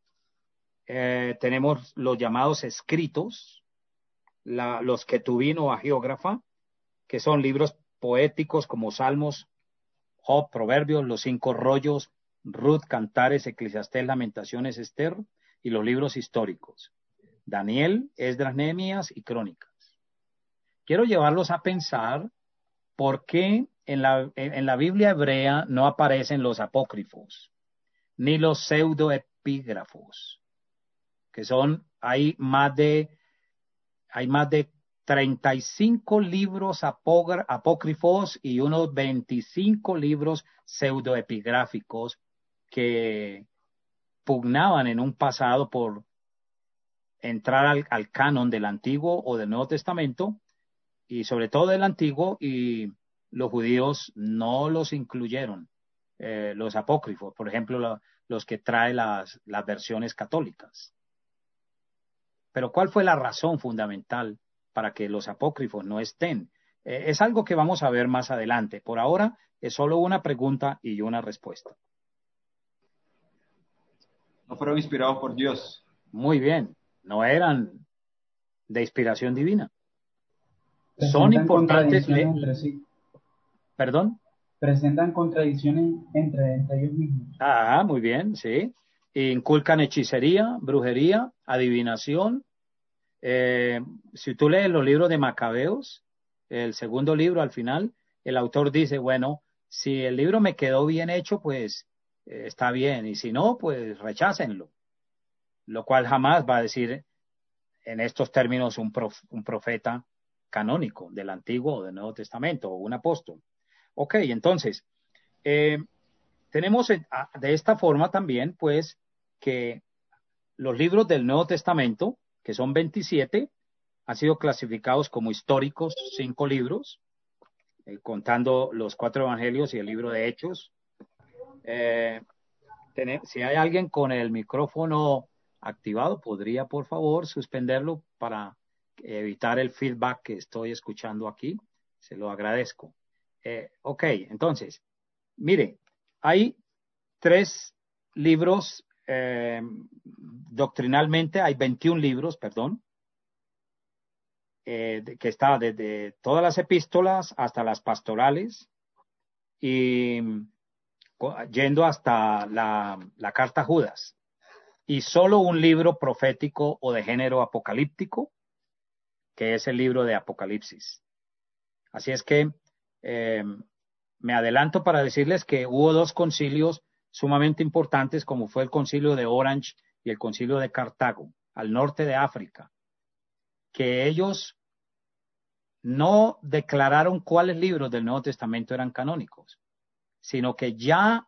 Speaker 7: Eh, tenemos los llamados escritos, la, los Ketubín o agiógrafa, que son libros poéticos como Salmos, Job, Proverbios, los cinco rollos, Ruth, Cantares, Eclesiastés, Lamentaciones, Esther, y los libros históricos, Daniel, Esdras, Nehemías y Crónicas. Quiero llevarlos a pensar por qué en la, en la Biblia hebrea no aparecen los apócrifos, ni los pseudoepígrafos, que son, hay más de, hay más de treinta y cinco libros apócrifos y unos veinticinco libros pseudoepigráficos que pugnaban en un pasado por entrar al, al canon del Antiguo o del Nuevo Testamento, y sobre todo del Antiguo, y los judíos no los incluyeron, eh, los apócrifos, por ejemplo, la, los que trae las, las versiones católicas. Pero ¿cuál fue la razón fundamental para que los apócrifos no estén? Eh, es algo que vamos a ver más adelante. Por ahora es solo una pregunta y una respuesta.
Speaker 3: No fueron inspirados por Dios.
Speaker 7: Muy bien, no eran de inspiración divina.
Speaker 10: Presentan
Speaker 7: Son importantes.
Speaker 10: contradicciones
Speaker 7: Le...
Speaker 10: entre sí.
Speaker 7: ¿Perdón?
Speaker 10: Presentan contradicciones entre, entre ellos mismos.
Speaker 7: Ah, muy bien, sí. Inculcan hechicería, brujería, adivinación. Eh, si tú lees los libros de Macabeos, el segundo libro al final, el autor dice, bueno, si el libro me quedó bien hecho, pues eh, está bien, y si no, pues rechácenlo. Lo cual jamás va a decir en estos términos un, prof, un profeta canónico del Antiguo o del Nuevo Testamento o un apóstol. Ok, entonces, eh, tenemos de esta forma también, pues, que los libros del Nuevo Testamento, que son veintisiete, han sido clasificados como históricos, cinco libros, eh, contando los cuatro evangelios y el libro de Hechos. Eh, tener, si hay alguien con el micrófono activado, podría, por favor, suspenderlo para evitar el feedback que estoy escuchando aquí. Se lo agradezco. Eh, ok, entonces, mire, hay tres libros, eh, doctrinalmente hay veintiún libros, perdón, eh, de, que está desde todas las epístolas hasta las pastorales y yendo hasta la, la carta a Judas, y solo un libro profético o de género apocalíptico, que es el libro de Apocalipsis. Así es que eh, me adelanto para decirles que hubo dos concilios sumamente importantes, como fue el concilio de Orange y el concilio de Cartago, al norte de África, que ellos no declararon cuáles libros del Nuevo Testamento eran canónicos, sino que ya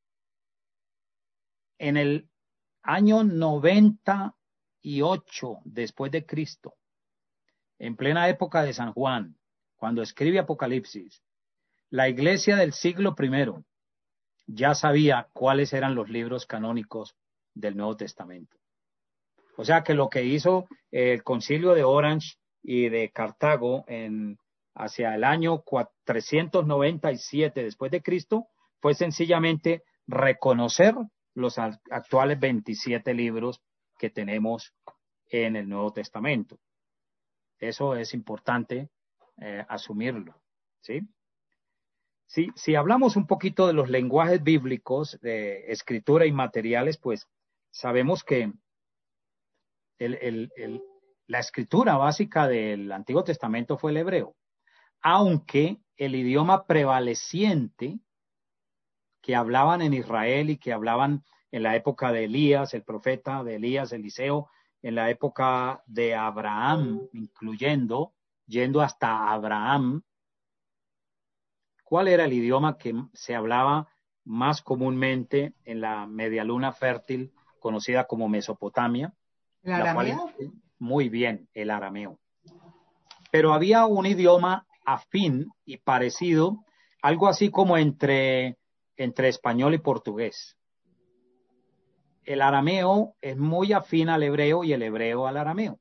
Speaker 7: en el año noventa y ocho después de Cristo, en plena época de San Juan, cuando escribe Apocalipsis, la iglesia del siglo primero ya sabía cuáles eran los libros canónicos del Nuevo Testamento. O sea que lo que hizo el concilio de Orange y de Cartago en, hacia el año trescientos noventa y siete después de Cristo fue sencillamente reconocer los actuales veintisiete libros que tenemos en el Nuevo Testamento. Eso es importante eh, asumirlo, ¿sí? Si, si hablamos un poquito de los lenguajes bíblicos de escritura y materiales, pues sabemos que el, el, el, la escritura básica del Antiguo Testamento fue el hebreo, aunque el idioma prevaleciente que hablaban en Israel y que hablaban en la época de Elías, el profeta de Elías, Eliseo, en la época de Abraham, incluyendo, yendo hasta Abraham, ¿cuál era el idioma que se hablaba más comúnmente en la media luna fértil, conocida como Mesopotamia?
Speaker 8: ¿El arameo?
Speaker 7: Cual, muy bien, el arameo. Pero había un idioma afín y parecido, algo así como entre, entre español y portugués. El arameo es muy afín al hebreo y el hebreo al arameo.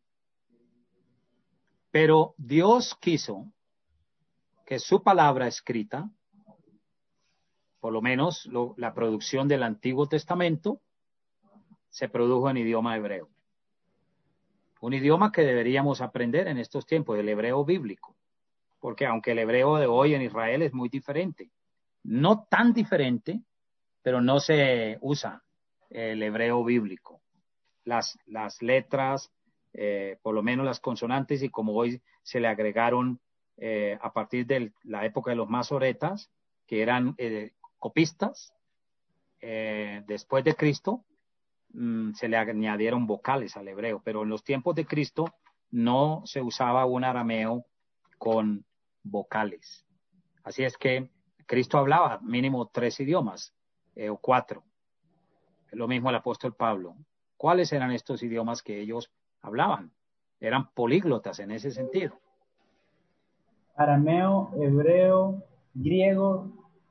Speaker 7: Pero Dios quiso que su palabra escrita, por lo menos lo, la producción del Antiguo Testamento, se produjo en idioma hebreo. Un idioma que deberíamos aprender en estos tiempos, el hebreo bíblico. Porque aunque el hebreo de hoy en Israel es muy diferente, no tan diferente, pero no se usa el hebreo bíblico. Las, las letras, eh, por lo menos las consonantes, y como hoy se le agregaron eh, a partir de la época de los masoretas, que eran eh, copistas, eh, después de Cristo, mmm, se le añadieron vocales al hebreo, pero en los tiempos de Cristo no se usaba un arameo con vocales. Así es que Cristo hablaba mínimo tres idiomas, eh, o cuatro. Lo mismo el apóstol Pablo. ¿Cuáles eran estos idiomas que ellos hablaban? Eran políglotas en ese sentido.
Speaker 11: Arameo, hebreo, griego.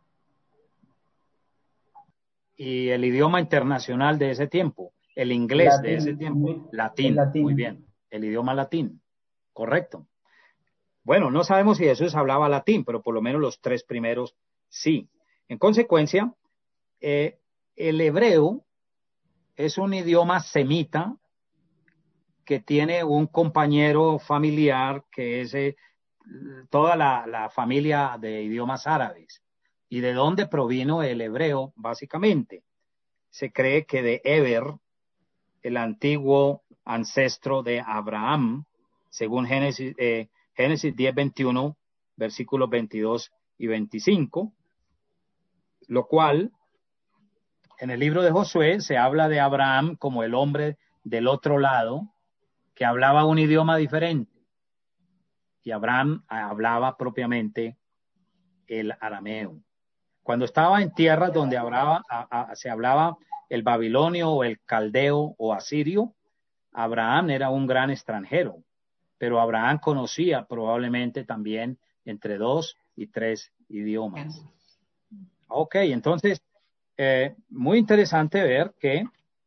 Speaker 7: Y el idioma internacional de ese tiempo, el inglés latín, de ese tiempo, latín, latín, muy bien, el idioma latín, correcto. Bueno, no sabemos si Jesús hablaba latín, pero por lo menos los tres primeros sí. En consecuencia, eh, el hebreo es un idioma semita que tiene un compañero familiar que es eh, toda la, la familia de idiomas árabes. ¿Y de dónde provino el hebreo? Básicamente, se cree que de Eber, el antiguo ancestro de Abraham, según Génesis, eh, Génesis diez, veintiuno, versículos veintidós y veinticinco, lo cual en el libro de Josué se habla de Abraham como el hombre del otro lado que hablaba un idioma diferente. Y Abraham hablaba propiamente el arameo. Cuando estaba en tierras donde hablaba, a, a, se hablaba el babilonio o el caldeo o asirio, Abraham era un gran extranjero, pero Abraham conocía probablemente también entre dos y tres idiomas. Ok, entonces, eh, muy interesante ver que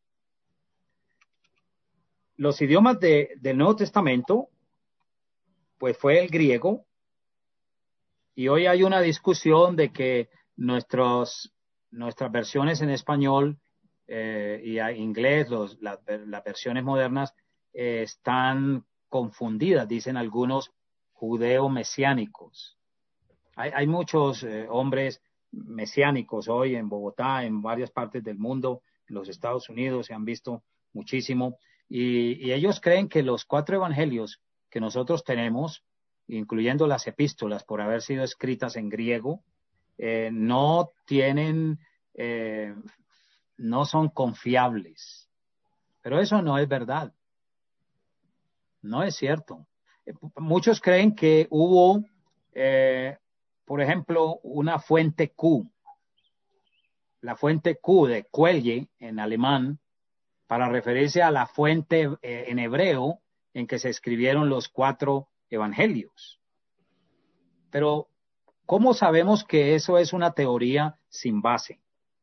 Speaker 7: los idiomas de, del Nuevo Testamento, pues fue el griego, y hoy hay una discusión de que nuestros, nuestras versiones en español eh, y en inglés, los, las, las versiones modernas, eh, están confundidas, dicen algunos judeo-mesiánicos. Hay, hay muchos eh, hombres mesiánicos hoy en Bogotá, en varias partes del mundo, en los Estados Unidos se han visto muchísimo, y, y ellos creen que los cuatro evangelios que nosotros tenemos, incluyendo las epístolas por haber sido escritas en griego, eh, no tienen, eh, no son confiables. Pero eso no es verdad. No es cierto. Eh, Muchos creen que hubo, eh, por ejemplo, una fuente Q, la fuente Q de Quelle en alemán, para referirse a la fuente eh, en hebreo en que se escribieron los cuatro evangelios. Pero, ¿cómo sabemos que eso es una teoría sin base?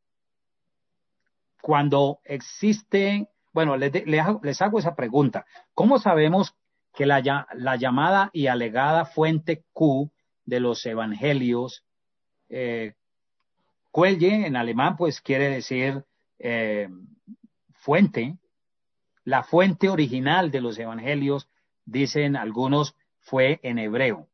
Speaker 7: Cuando existe, bueno, les, de, les, hago, les hago esa pregunta. ¿Cómo sabemos que la, la llamada y alegada fuente Q de los evangelios, eh, Quelle en alemán, pues quiere decir eh, fuente, la fuente original de los evangelios, dicen algunos, fue en hebreo?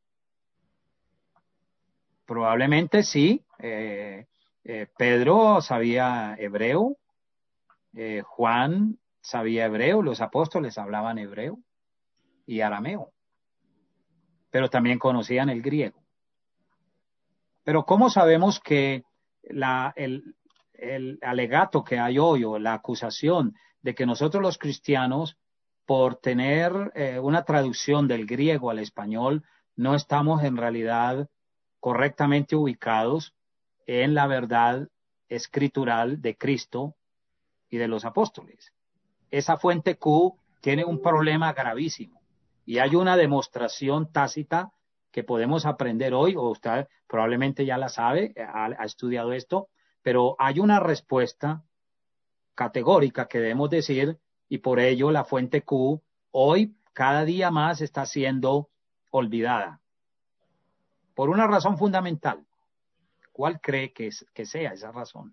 Speaker 7: Probablemente sí. Eh, eh, Pedro sabía hebreo, eh, Juan sabía hebreo, los apóstoles hablaban hebreo y arameo, pero también conocían el griego. Pero ¿cómo sabemos que la, el, el alegato que hay hoy, o la acusación de que nosotros los cristianos, por tener eh, una traducción del griego al español, no estamos en realidad correctamente ubicados en la verdad escritural de Cristo y de los apóstoles? Esa fuente Q tiene un problema gravísimo y hay una demostración tácita que podemos aprender hoy, o usted probablemente ya la sabe, ha, ha estudiado esto, pero hay una respuesta categórica que debemos decir, y por ello la fuente Q hoy cada día más está siendo olvidada. Por una razón fundamental. ¿Cuál cree que, es, que sea esa razón?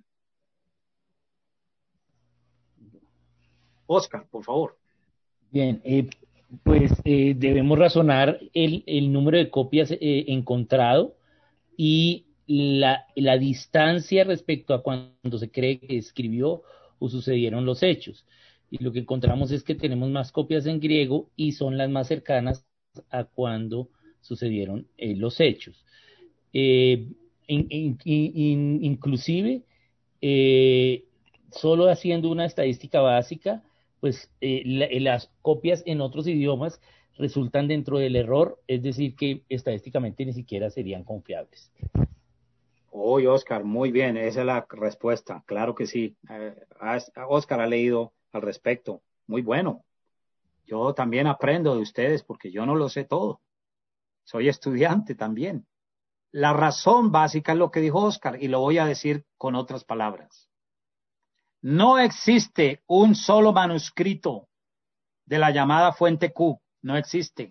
Speaker 7: Oscar, por favor.
Speaker 12: Bien, eh, pues eh, debemos razonar el, el número de copias eh, encontrado y la, la distancia respecto a cuando se cree que escribió o sucedieron los hechos. Y lo que encontramos es que tenemos más copias en griego y son las más cercanas a cuando sucedieron eh, los hechos. Eh, in, in, in, inclusive, eh, solo haciendo una estadística básica, pues eh, la, las copias en otros idiomas resultan dentro del error, es decir, que estadísticamente ni siquiera serían confiables.
Speaker 7: Oye, Oscar, muy bien, esa es la respuesta, claro que sí. Eh, Oscar ha leído al respecto, muy bueno. Yo también aprendo de ustedes porque yo no lo sé todo. Soy estudiante también. La razón básica es lo que dijo Oscar, y lo voy a decir con otras palabras. No existe un solo manuscrito de la llamada fuente Q. No existe.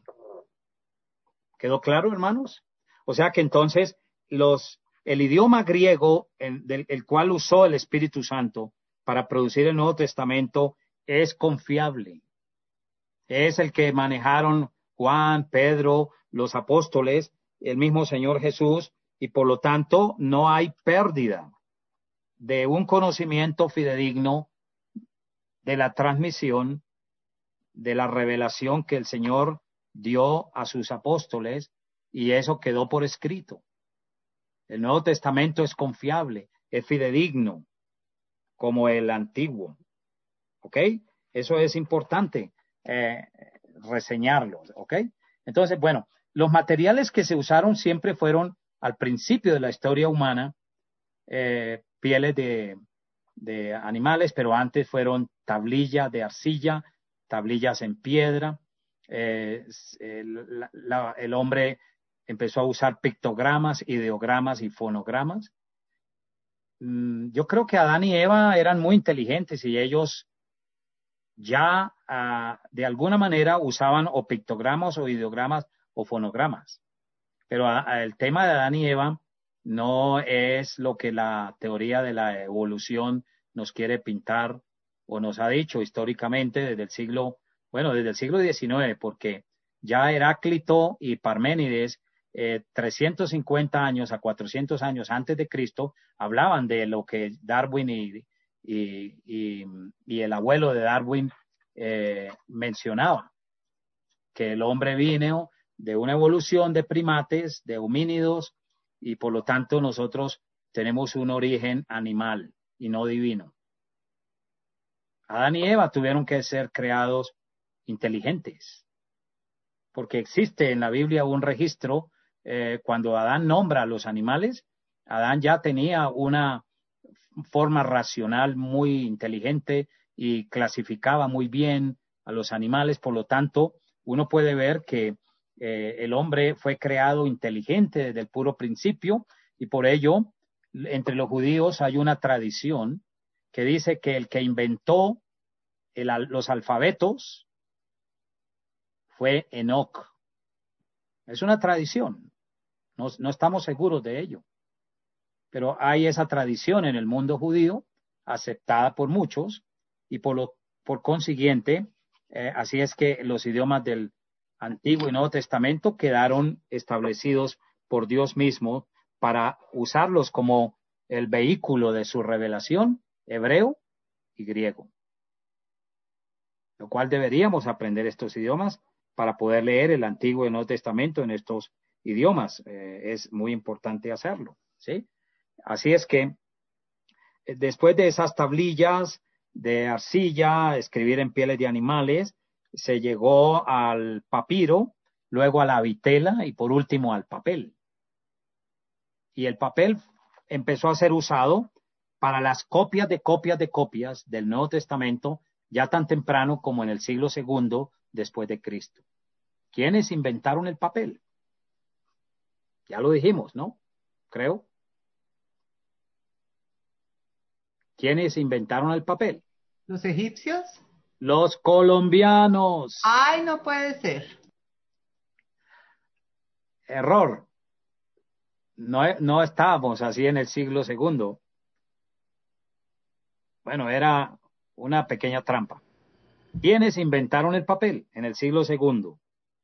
Speaker 7: ¿Quedó claro, hermanos? O sea que entonces los, el idioma griego en, del el cual usó el Espíritu Santo para producir el Nuevo Testamento es confiable. Es el que manejaron Juan, Pedro, los apóstoles, el mismo Señor Jesús, y por lo tanto no hay pérdida de un conocimiento fidedigno de la transmisión, de la revelación que el Señor dio a sus apóstoles, y eso quedó por escrito. El Nuevo Testamento es confiable, es fidedigno, como el Antiguo. ¿Ok? Eso es importante eh, reseñarlo. ¿Ok? Entonces, bueno, los materiales que se usaron siempre fueron, al principio de la historia humana, eh, pieles de, de animales, pero antes fueron tablillas de arcilla, tablillas en piedra. Eh, el, la, el hombre empezó a usar pictogramas, ideogramas y fonogramas. Mm, yo creo que Adán y Eva eran muy inteligentes y ellos ya uh, de alguna manera usaban o pictogramas o ideogramas o fonogramas. Pero uh, el tema de Adán y Eva no es lo que la teoría de la evolución nos quiere pintar o nos ha dicho históricamente desde el siglo, bueno, desde el siglo diecinueve, porque ya Heráclito y Parménides, eh, trescientos cincuenta años a cuatrocientos años antes de Cristo, hablaban de lo que Darwin y, y, y, y el abuelo de Darwin eh, mencionaban, que el hombre vino de una evolución de primates, de homínidos, y por lo tanto nosotros tenemos un origen animal y no divino. Adán y Eva tuvieron que ser creados inteligentes, porque existe en la Biblia un registro, eh, cuando Adán nombra a los animales, Adán ya tenía una forma racional muy inteligente y clasificaba muy bien a los animales, por lo tanto, uno puede ver que eh, el hombre fue creado inteligente desde el puro principio, y por ello, entre los judíos hay una tradición que dice que el que inventó el, los alfabetos fue Enoc. Es una tradición, no, no estamos seguros de ello, pero hay esa tradición en el mundo judío, aceptada por muchos, y por, lo, por consiguiente, eh, así es que los idiomas del Antiguo y Nuevo Testamento quedaron establecidos por Dios mismo para usarlos como el vehículo de su revelación, hebreo y griego. Lo cual deberíamos aprender estos idiomas para poder leer el Antiguo y Nuevo Testamento en estos idiomas. Eh, es muy importante hacerlo, ¿sí? Así es que eh, después de esas tablillas de arcilla, escribir en pieles de animales, se llegó al papiro, luego a la vitela y por último al papel. Y el papel empezó a ser usado para las copias de copias de copias del Nuevo Testamento, ya tan temprano como en el siglo segundo después de Cristo. ¿Quiénes inventaron el papel? Ya lo dijimos, ¿no? Creo. ¿Quiénes inventaron el papel?
Speaker 8: ¿Los egipcios?
Speaker 7: Los colombianos.
Speaker 8: Ay, no puede ser.
Speaker 7: Error. No, no estábamos así en el siglo segundo. Bueno, era una pequeña trampa. ¿Quiénes inventaron el papel en el siglo segundo?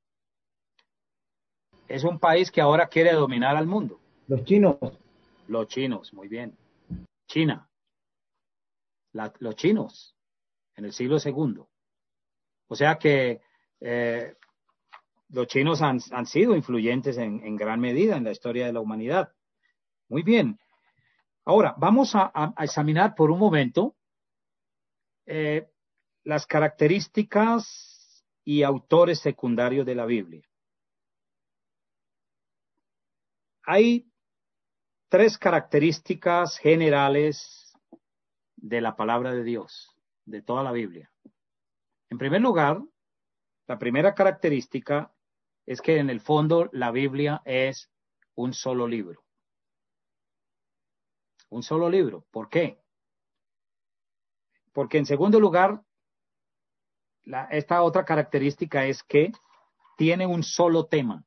Speaker 7: Es un país que ahora quiere dominar al mundo.
Speaker 11: Los chinos.
Speaker 7: Los chinos, muy bien. China. La, los chinos en el siglo segundo. O sea que eh, los chinos han, han sido influyentes en, en gran medida en la historia de la humanidad. Muy bien. Ahora, vamos a, a, a examinar por un momento eh, las características y autores secundarios de la Biblia. Hay tres características generales de la palabra de Dios, de toda la Biblia. En primer lugar, la primera característica es que en el fondo la Biblia es un solo libro. Un solo libro. ¿Por qué? Porque en segundo lugar, la, esta otra característica es que tiene un solo tema.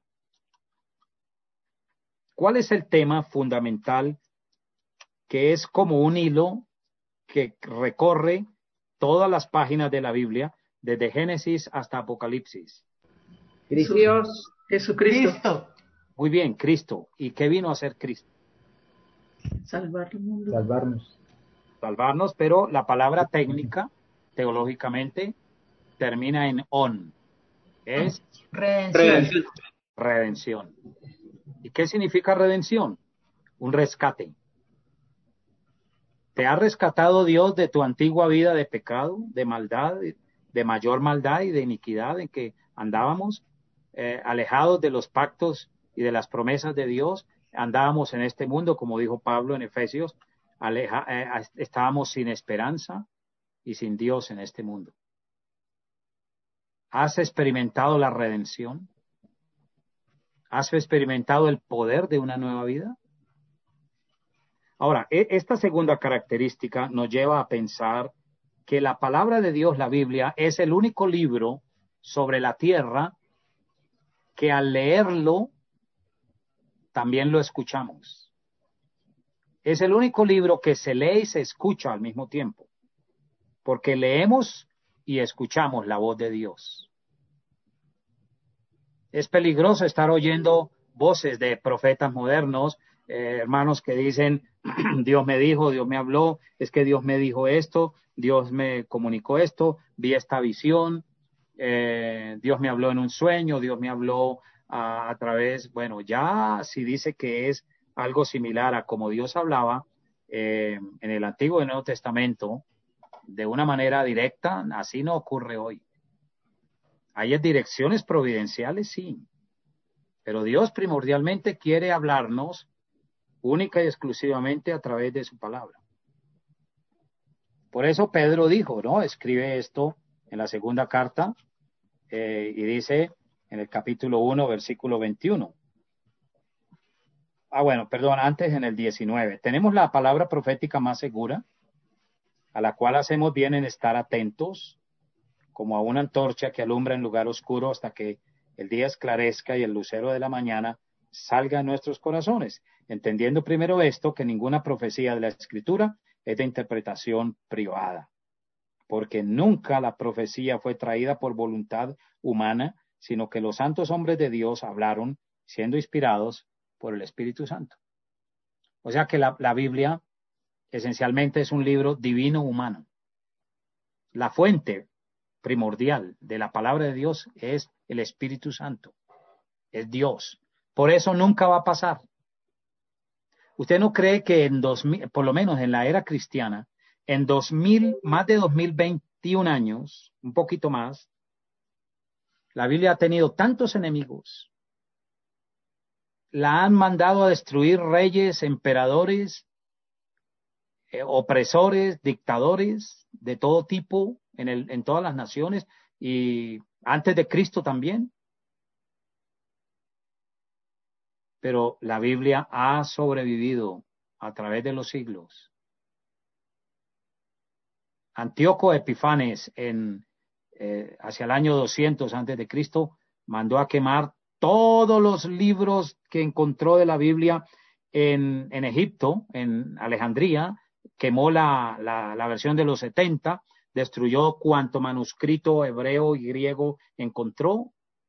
Speaker 7: ¿Cuál es el tema fundamental que es como un hilo que recorre todas las páginas de la Biblia, desde Génesis hasta Apocalipsis?
Speaker 1: Dios, Jesucristo.
Speaker 8: Cristo.
Speaker 7: Muy bien, Cristo. ¿Y qué vino a hacer Cristo?
Speaker 1: Salvar el mundo.
Speaker 11: Salvarnos.
Speaker 7: Salvarnos, pero la palabra técnica, teológicamente, termina en on. Es
Speaker 8: Redención.
Speaker 7: redención. ¿Y qué significa redención? Un rescate. ¿Te ha rescatado Dios de tu antigua vida de pecado, de maldad, de mayor maldad y de iniquidad en que andábamos, eh, alejados de los pactos y de las promesas de Dios? Andábamos en este mundo, como dijo Pablo en Efesios, aleja, eh, estábamos sin esperanza y sin Dios en este mundo. ¿Has experimentado la redención? ¿Has experimentado el poder de una nueva vida? Ahora, esta segunda característica nos lleva a pensar que la palabra de Dios, la Biblia, es el único libro sobre la tierra que al leerlo también lo escuchamos. Es el único libro que se lee y se escucha al mismo tiempo, porque leemos y escuchamos la voz de Dios. Es peligroso estar oyendo voces de profetas modernos, eh, hermanos que dicen, Dios me dijo, Dios me habló, es que Dios me dijo esto, Dios me comunicó esto, vi esta visión, eh, Dios me habló en un sueño, Dios me habló a, a través, bueno, ya si dice que es algo similar a como Dios hablaba eh, en el Antiguo y el Nuevo Testamento de una manera directa, así no ocurre hoy. Hay direcciones providenciales, sí, pero Dios primordialmente quiere hablarnos única y exclusivamente a través de su palabra. Por eso Pedro dijo, ¿no? Escribe esto en la segunda carta eh, y dice en el capítulo uno, versículo veintiuno. Ah, bueno, perdón, antes en el diecinueve. Tenemos la palabra profética más segura, a la cual hacemos bien en estar atentos, como a una antorcha que alumbra en lugar oscuro hasta que el día esclarezca y el lucero de la mañana salga en nuestros corazones, entendiendo primero esto, que ninguna profecía de la Escritura es de interpretación privada, porque nunca la profecía fue traída por voluntad humana, sino que los santos hombres de Dios hablaron siendo inspirados por el Espíritu Santo. O sea que la, la Biblia esencialmente es un libro divino humano. La fuente primordial de la palabra de Dios es el Espíritu Santo, es Dios. Por eso nunca va a pasar. ¿Usted no cree que en dos mil, por lo menos en la era cristiana, en dos mil, más de dos mil veintiún años, un poquito más, la Biblia ha tenido tantos enemigos, la han mandado a destruir reyes, emperadores, eh, opresores, dictadores de todo tipo en, el, en todas las naciones y antes de Cristo también? Pero la Biblia ha sobrevivido a través de los siglos. Antíoco Epifanes, en, eh, hacia el año doscientos antes de Cristo, mandó a quemar todos los libros que encontró de la Biblia en, en Egipto, en Alejandría, quemó la, la, la versión de los setenta, destruyó cuanto manuscrito hebreo y griego encontró,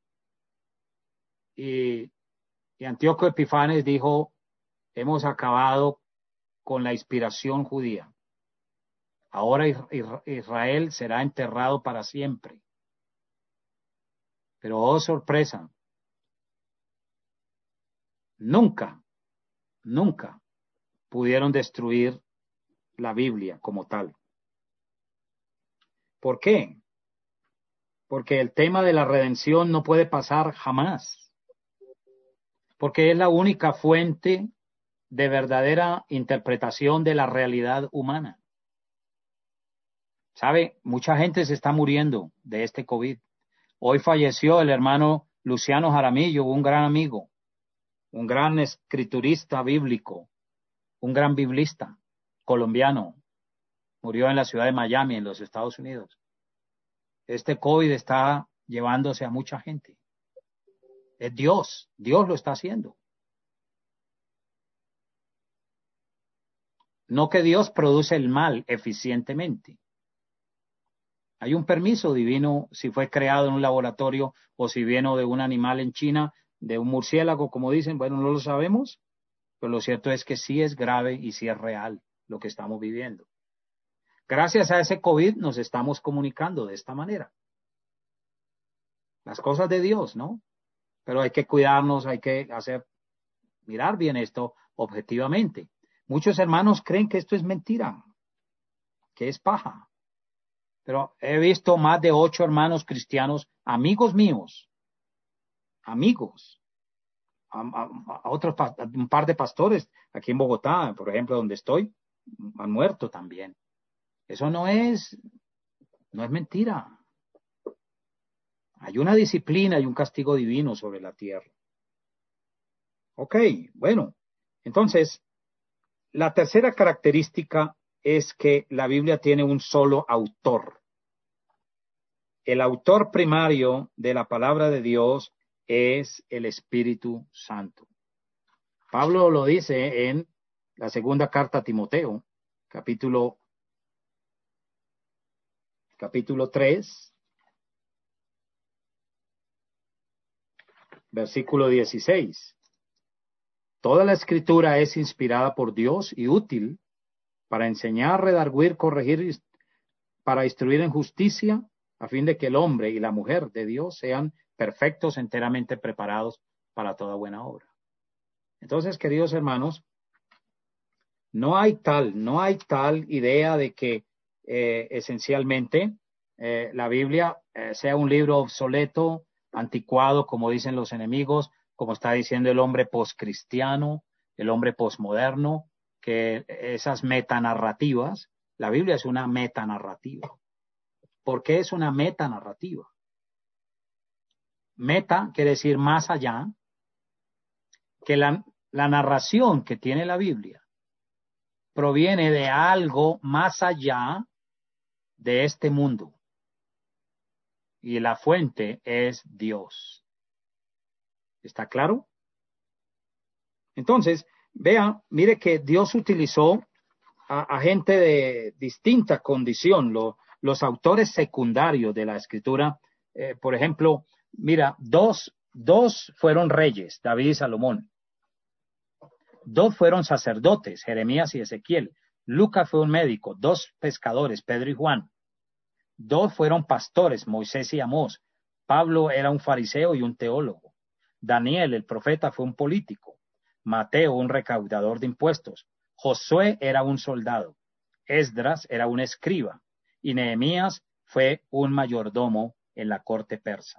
Speaker 7: y Y Antíoco Epifanes dijo, hemos acabado con la inspiración judía. Ahora Israel será enterrado para siempre. Pero oh sorpresa, nunca, nunca pudieron destruir la Biblia como tal. ¿Por qué? Porque el tema de la redención no puede pasar jamás. Porque es la única fuente de verdadera interpretación de la realidad humana. ¿Sabe? Mucha gente se está muriendo de este COVID. Hoy falleció el hermano Luciano Jaramillo, un gran amigo, un gran escriturista bíblico, un gran biblista colombiano. Murió en la ciudad de Miami, en los Estados Unidos. Este COVID está llevándose a mucha gente. Es Dios, Dios lo está haciendo. No que Dios produce el mal eficientemente. Hay un permiso divino si fue creado en un laboratorio o si vino de un animal en China, de un murciélago, como dicen, bueno, no lo sabemos, pero lo cierto es que sí es grave y sí es real lo que estamos viviendo. Gracias a ese COVID nos estamos comunicando de esta manera. Las cosas de Dios, ¿no? Pero hay que cuidarnos, hay que hacer, mirar bien esto objetivamente. Muchos hermanos creen que esto es mentira, que es paja. Pero he visto más de ocho hermanos cristianos, amigos míos, amigos, a, a, a otros, a un par de pastores aquí en Bogotá, por ejemplo, donde estoy, han muerto también. Eso no es, no es mentira. Hay una disciplina y un castigo divino sobre la tierra. Ok, bueno, entonces, la tercera característica es que la Biblia tiene un solo autor. El autor primario de la palabra de Dios es el Espíritu Santo. Pablo lo dice en la segunda carta a Timoteo, capítulo, capítulo tres, versículo dieciséis. Toda la escritura es inspirada por Dios y útil para enseñar, redarguir, corregir, para instruir en justicia, a fin de que el hombre y la mujer de Dios sean perfectos, enteramente preparados para toda buena obra. Entonces, queridos hermanos, no hay tal, no hay tal idea de que eh, esencialmente eh, la Biblia eh, sea un libro obsoleto, anticuado, como dicen los enemigos, como está diciendo el hombre poscristiano, el hombre posmoderno, que esas metanarrativas, la Biblia es una metanarrativa. ¿Por qué es una metanarrativa? Meta quiere decir más allá, que la, la narración que tiene la Biblia proviene de algo más allá de este mundo. Y la fuente es Dios. ¿Está claro? Entonces, vea, mire que Dios utilizó a, a gente de distinta condición, lo, los autores secundarios de la Escritura. Eh, por ejemplo, mira, dos, dos fueron reyes, David y Salomón. Dos fueron sacerdotes, Jeremías y Ezequiel. Lucas fue un médico. Dos pescadores, Pedro y Juan. Dos fueron pastores, Moisés y Amós. Pablo era un fariseo y un teólogo. Daniel, el profeta, fue un político. Mateo, un recaudador de impuestos. Josué era un soldado. Esdras era un escriba. Y Nehemías fue un mayordomo en la corte persa.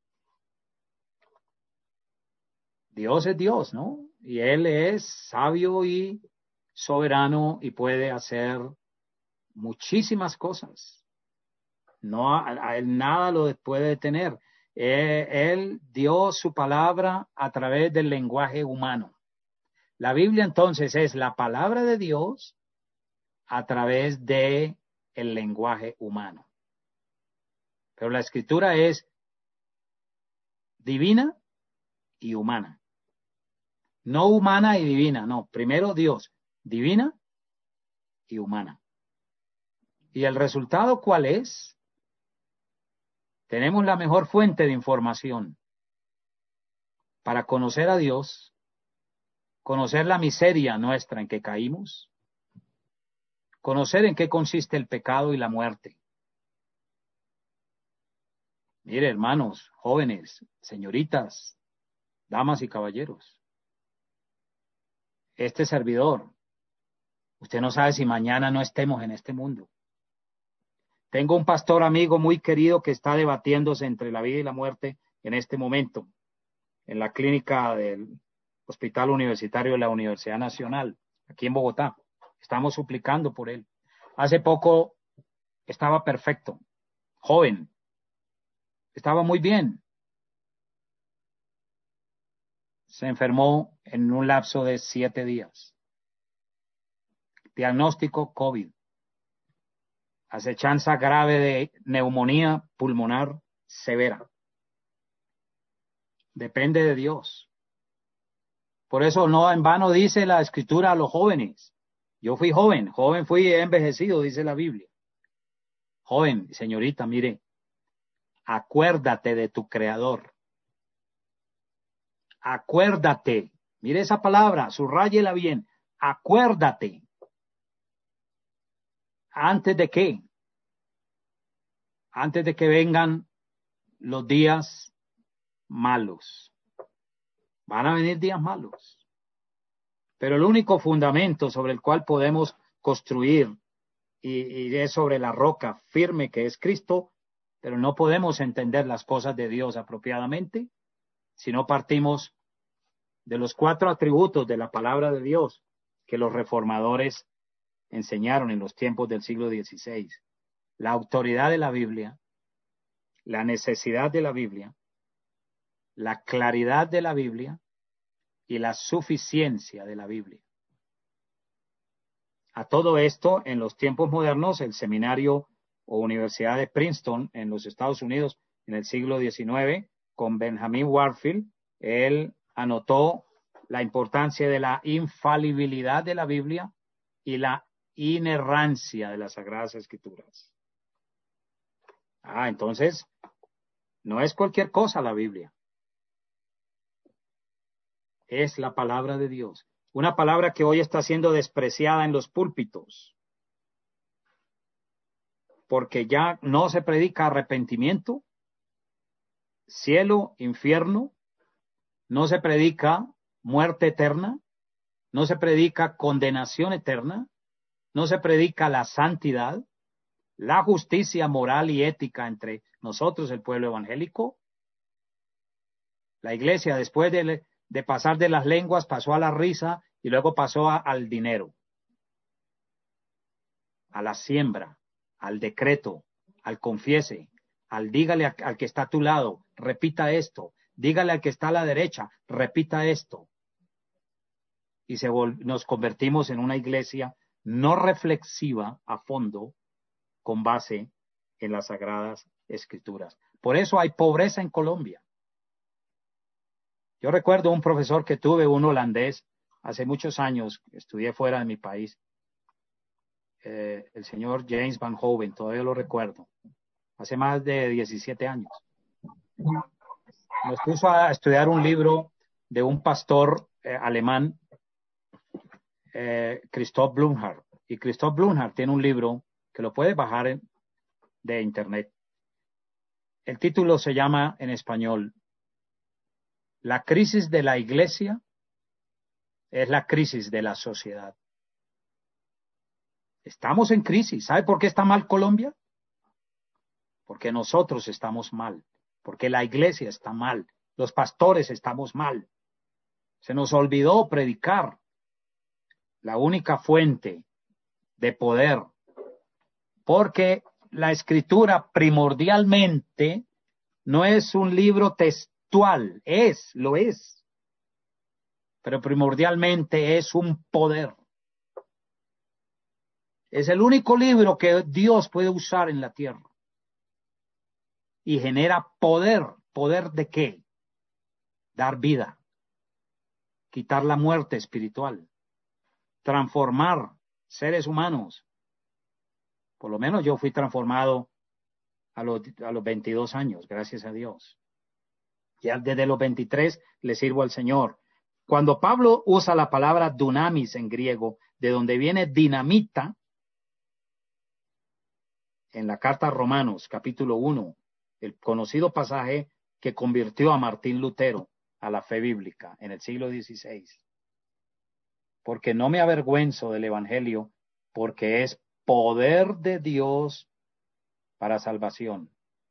Speaker 7: Dios es Dios, ¿no? Y Él es sabio y soberano y puede hacer muchísimas cosas. No, a, a Él nada lo puede detener. Eh, él dio su palabra a través del lenguaje humano. La Biblia entonces es la palabra de Dios a través de el lenguaje humano. Pero la Escritura es divina y humana. No humana y divina, no. Primero Dios, divina y humana. ¿Y el resultado cuál es? Tenemos la mejor fuente de información para conocer a Dios, conocer la miseria nuestra en que caímos, conocer en qué consiste el pecado y la muerte. Mire, hermanos, jóvenes, señoritas, damas y caballeros, este servidor, usted no sabe si mañana no estemos en este mundo. Tengo un pastor amigo muy querido que está debatiéndose entre la vida y la muerte en este momento, en la clínica del Hospital Universitario de la Universidad Nacional, aquí en Bogotá. Estamos suplicando por él. Hace poco estaba perfecto, joven, estaba muy bien. Se enfermó en un lapso de siete días. Diagnóstico COVID. Acechanza grave de neumonía pulmonar severa. Depende de Dios. Por eso no en vano dice la Escritura a los jóvenes. Yo fui joven, joven fui y he envejecido, dice la Biblia. Joven, señorita, mire, acuérdate de tu Creador. Acuérdate. Mire esa palabra, subrayela bien. Acuérdate. ¿Antes de qué? Antes de que vengan los días malos. Van a venir días malos. Pero el único fundamento sobre el cual podemos construir y, y es sobre la roca firme que es Cristo, pero no podemos entender las cosas de Dios apropiadamente si no partimos de los cuatro atributos de la palabra de Dios que los reformadores enseñaron en los tiempos del siglo dieciséis. La autoridad de la Biblia, la necesidad de la Biblia, la claridad de la Biblia y la suficiencia de la Biblia. A todo esto, en los tiempos modernos, el seminario o Universidad de Princeton en los Estados Unidos en el siglo diecinueve, con Benjamin Warfield, él anotó la importancia de la infalibilidad de la Biblia y la inerrancia de las Sagradas Escrituras. Ah, entonces, no es cualquier cosa la Biblia. Es la palabra de Dios. Una palabra que hoy está siendo despreciada en los púlpitos. Porque ya no se predica arrepentimiento, cielo, infierno. No se predica muerte eterna, no se predica condenación eterna, no se predica la santidad, la justicia moral y ética entre nosotros, el pueblo evangélico. La iglesia, después de, de pasar de las lenguas, pasó a la risa y luego pasó a, al dinero, a la siembra, al decreto, al confiese, al dígale a, al que está a tu lado, repita esto, dígale al que está a la derecha, repita esto. Y se nos convertimos en una iglesia no reflexiva a fondo con base en las Sagradas Escrituras. Por eso hay pobreza en Colombia. Yo recuerdo un profesor que tuve, un holandés, hace muchos años, estudié fuera de mi país, eh, el señor James Van Hoven, todavía lo recuerdo, hace más de diecisiete años. Nos puso a estudiar un libro de un pastor eh, alemán, eh, Christoph Blumhardt. Y Christoph Blumhardt tiene un libro que lo puedes bajar en, de internet. El título se llama en español: La crisis de la iglesia es la crisis de la sociedad. Estamos en crisis. ¿Sabe por qué está mal Colombia? Porque nosotros estamos mal. Porque la iglesia está mal. Los pastores estamos mal. Se nos olvidó predicar la única fuente de poder. Porque la escritura primordialmente no es un libro textual. Es, lo es. Pero primordialmente es un poder. Es el único libro que Dios puede usar en la tierra. Y genera poder. ¿Poder de qué? Dar vida. Quitar la muerte espiritual. Transformar seres humanos. Por lo menos yo fui transformado a los, a los veintidós años, gracias a Dios. Ya desde los veintitrés le sirvo al Señor. Cuando Pablo usa la palabra dunamis en griego, de donde viene dinamita, en la carta a Romanos, capítulo uno, el conocido pasaje que convirtió a Martín Lutero a la fe bíblica en el siglo dieciséis. Porque no me avergüenzo del evangelio, porque es poder de Dios para salvación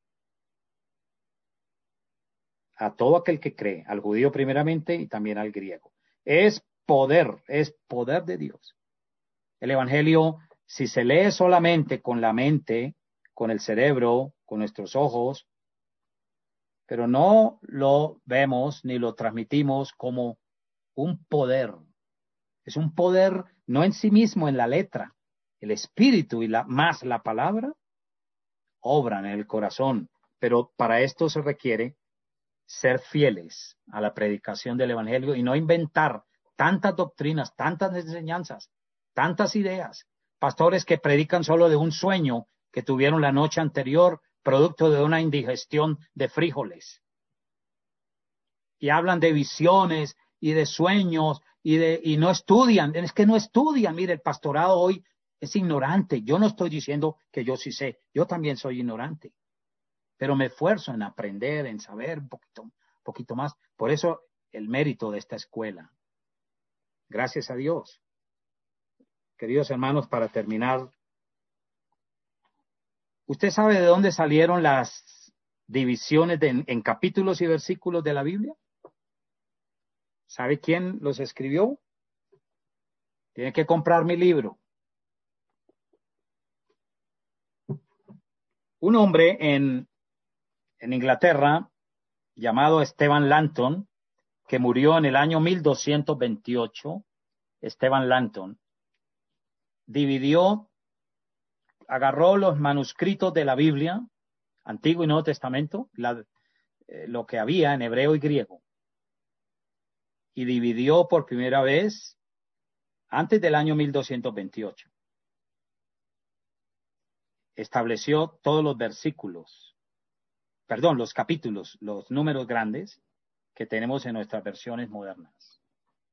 Speaker 7: a todo aquel que cree, al judío primeramente y también al griego. Es poder, es poder de Dios. El evangelio, si se lee solamente con la mente, con el cerebro, con nuestros ojos, pero no lo vemos ni lo transmitimos como un poder. Es un poder no en sí mismo, en la letra. El espíritu y la, más la palabra obran en el corazón. Pero para esto se requiere ser fieles a la predicación del evangelio y no inventar tantas doctrinas, tantas enseñanzas, tantas ideas. Pastores que predican solo de un sueño que tuvieron la noche anterior, producto de una indigestión de frijoles. Y hablan de visiones y de sueños y, de, y no estudian. Es que no estudian. Mire, el pastorado hoy es ignorante. Yo no estoy diciendo que yo sí sé. Yo también soy ignorante. Pero me esfuerzo en aprender, en saber un poquito, un poquito más. Por eso el mérito de esta escuela. Gracias a Dios. Queridos hermanos, para terminar, ¿usted sabe de dónde salieron las divisiones de, en, en capítulos y versículos de la Biblia? ¿Sabe quién los escribió? Tiene que comprar mi libro. Un hombre en, en Inglaterra llamado Esteban Langton, que murió en el año mil doscientos veintiocho, Esteban Langton, dividió, agarró los manuscritos de la Biblia, Antiguo y Nuevo Testamento, la, eh, lo que había en hebreo y griego, y dividió por primera vez antes del año mil doscientos veintiocho. Estableció todos los versículos, perdón, los capítulos, los números grandes que tenemos en nuestras versiones modernas.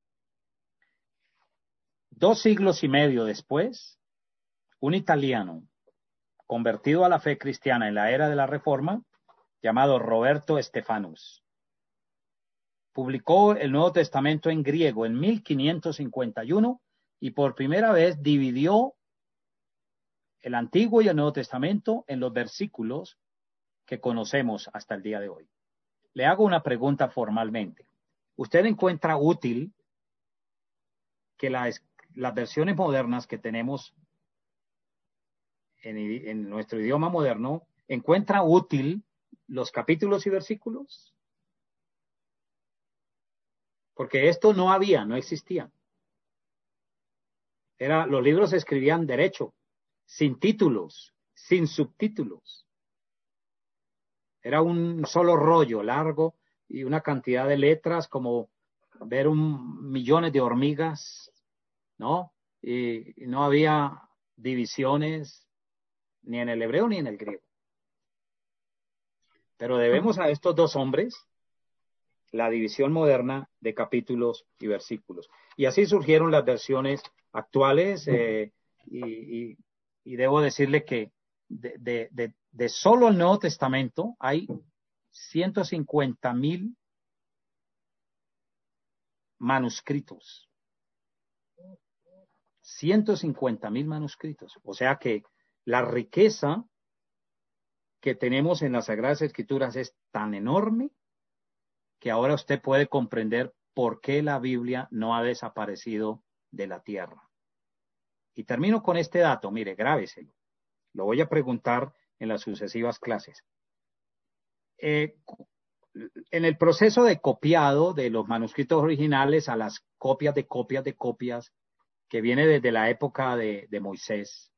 Speaker 7: Dos siglos y medio después, un italiano convertido a la fe cristiana en la era de la Reforma, llamado Roberto Stephanus, publicó el Nuevo Testamento en griego en mil quinientos cincuenta y uno y por primera vez dividió el Antiguo y el Nuevo Testamento en los versículos que conocemos hasta el día de hoy. Le hago una pregunta formalmente. ¿Usted encuentra útil que las, las versiones modernas que tenemos en, en nuestro idioma moderno, encuentra útil los capítulos y versículos? Porque esto no había, no existía. Era, los libros se escribían derecho, sin títulos, sin subtítulos. Era un solo rollo largo y una cantidad de letras como ver un millones de hormigas, ¿no? Y, y no había divisiones ni en el hebreo ni en el griego. Pero debemos a estos dos hombres la división moderna de capítulos y versículos. Y así surgieron las versiones actuales eh, y, y, y debo decirle que de, de, de, de solo el Nuevo Testamento hay ciento cincuenta mil manuscritos. ciento cincuenta mil manuscritos. O sea que la riqueza que tenemos en las Sagradas Escrituras es tan enorme que ahora usted puede comprender por qué la Biblia no ha desaparecido de la tierra. Y termino con este dato, mire, grábeselo. Lo voy a preguntar en las sucesivas clases. Eh, en el proceso de copiado de los manuscritos originales a las copias de copias de copias que viene desde la época de, de Moisés,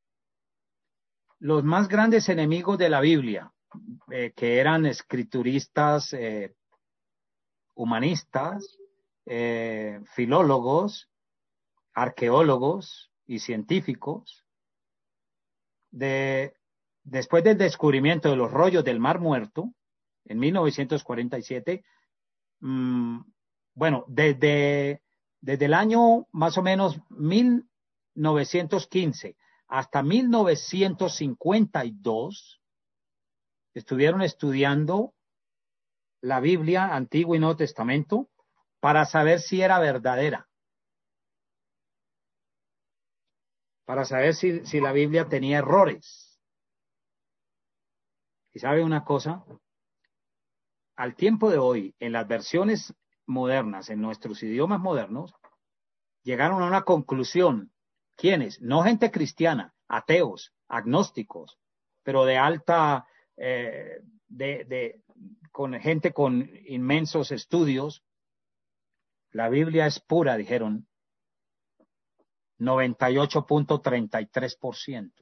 Speaker 7: los más grandes enemigos de la Biblia, eh, que eran escrituristas, eh, humanistas, eh, filólogos, arqueólogos y científicos, de, después del descubrimiento de los rollos del Mar Muerto, en mil novecientos cuarenta y siete, mmm, bueno, desde, desde el año más o menos mil novecientos quince hasta mil novecientos cincuenta y dos, estuvieron estudiando la Biblia, Antiguo y Nuevo Testamento, para saber si era verdadera, para saber si, si la Biblia tenía errores. Y sabe una cosa, al tiempo de hoy, en las versiones modernas, en nuestros idiomas modernos, llegaron a una conclusión. ¿Quiénes? No gente cristiana, ateos, agnósticos, pero de alta, eh, de, de, con gente con inmensos estudios. La Biblia es pura, dijeron, noventa y ocho punto treinta y tres por ciento.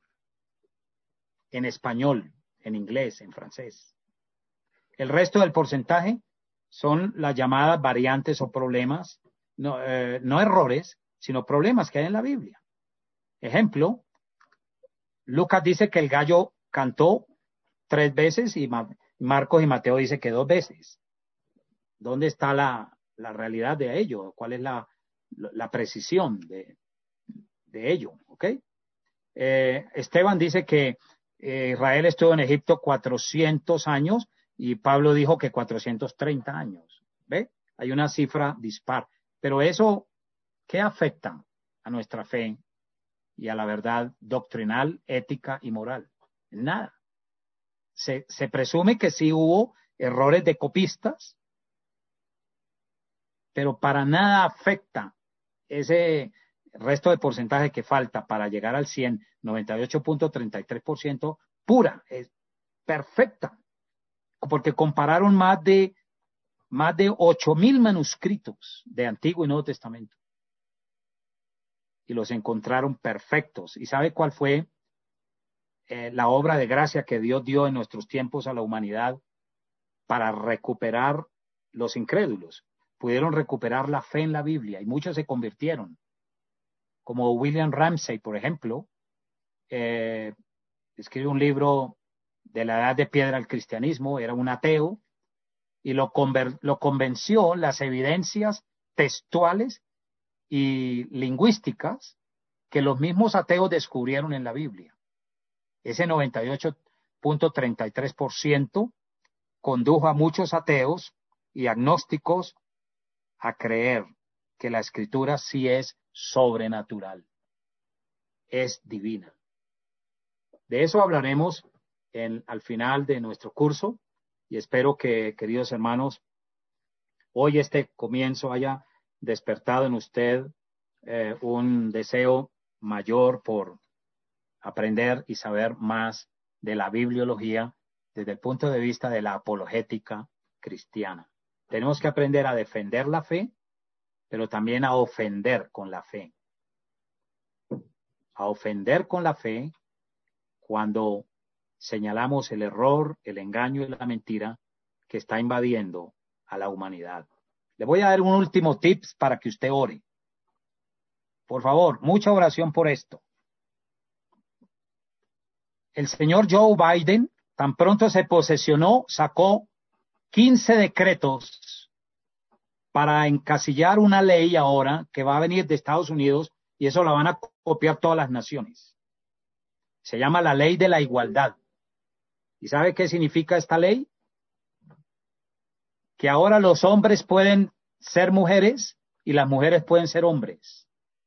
Speaker 7: En español, en inglés, en francés. El resto del porcentaje son las llamadas variantes o problemas, no, eh, no errores, sino problemas que hay en la Biblia. Ejemplo, Lucas dice que el gallo cantó tres veces y Marcos y Mateo dice que dos veces. ¿Dónde está la, la realidad de ello? ¿Cuál es la, la precisión de, de ello? ¿Ok? Eh, Esteban dice que eh, Israel estuvo en Egipto cuatrocientos años y Pablo dijo que cuatrocientos treinta años. ¿Ve? Hay una cifra dispar. Pero eso, ¿qué afecta a nuestra fe y a la verdad doctrinal, ética y moral? Nada. Se, se presume que sí hubo errores de copistas, pero para nada afecta ese resto de porcentaje que falta para llegar al cien, noventa y ocho punto treinta y tres por ciento pura, es perfecta, porque compararon más de más de ocho mil manuscritos de Antiguo y Nuevo Testamento y los encontraron perfectos. ¿Y sabe cuál fue eh, la obra de gracia que Dios dio en nuestros tiempos a la humanidad para recuperar los incrédulos? Pudieron recuperar la fe en la Biblia y muchos se convirtieron, como William Ramsey, por ejemplo, eh, escribe un libro de la edad de piedra al cristianismo, era un ateo, y lo, conver, lo convenció las evidencias textuales y lingüísticas que los mismos ateos descubrieron en la Biblia. Ese noventa y ocho punto treinta y tres por ciento condujo a muchos ateos y agnósticos a creer que la Escritura sí es sobrenatural, es divina. De eso hablaremos en, al final de nuestro curso, y espero que, queridos hermanos, hoy este comienzo haya despertado en usted eh, un deseo mayor por aprender y saber más de la bibliología desde el punto de vista de la apologética cristiana. Tenemos que aprender a defender la fe, pero también a ofender con la fe. A ofender con la fe cuando señalamos el error, el engaño y la mentira que está invadiendo a la humanidad. Le voy a dar un último tips para que usted ore. Por favor, mucha oración por esto. El señor Joe Biden, tan pronto se posesionó, sacó quince decretos para encasillar una ley ahora que va a venir de Estados Unidos, y eso la van a copiar todas las naciones. Se llama la ley de la igualdad. ¿Y sabe qué significa esta ley? Que ahora los hombres pueden ser mujeres y las mujeres pueden ser hombres.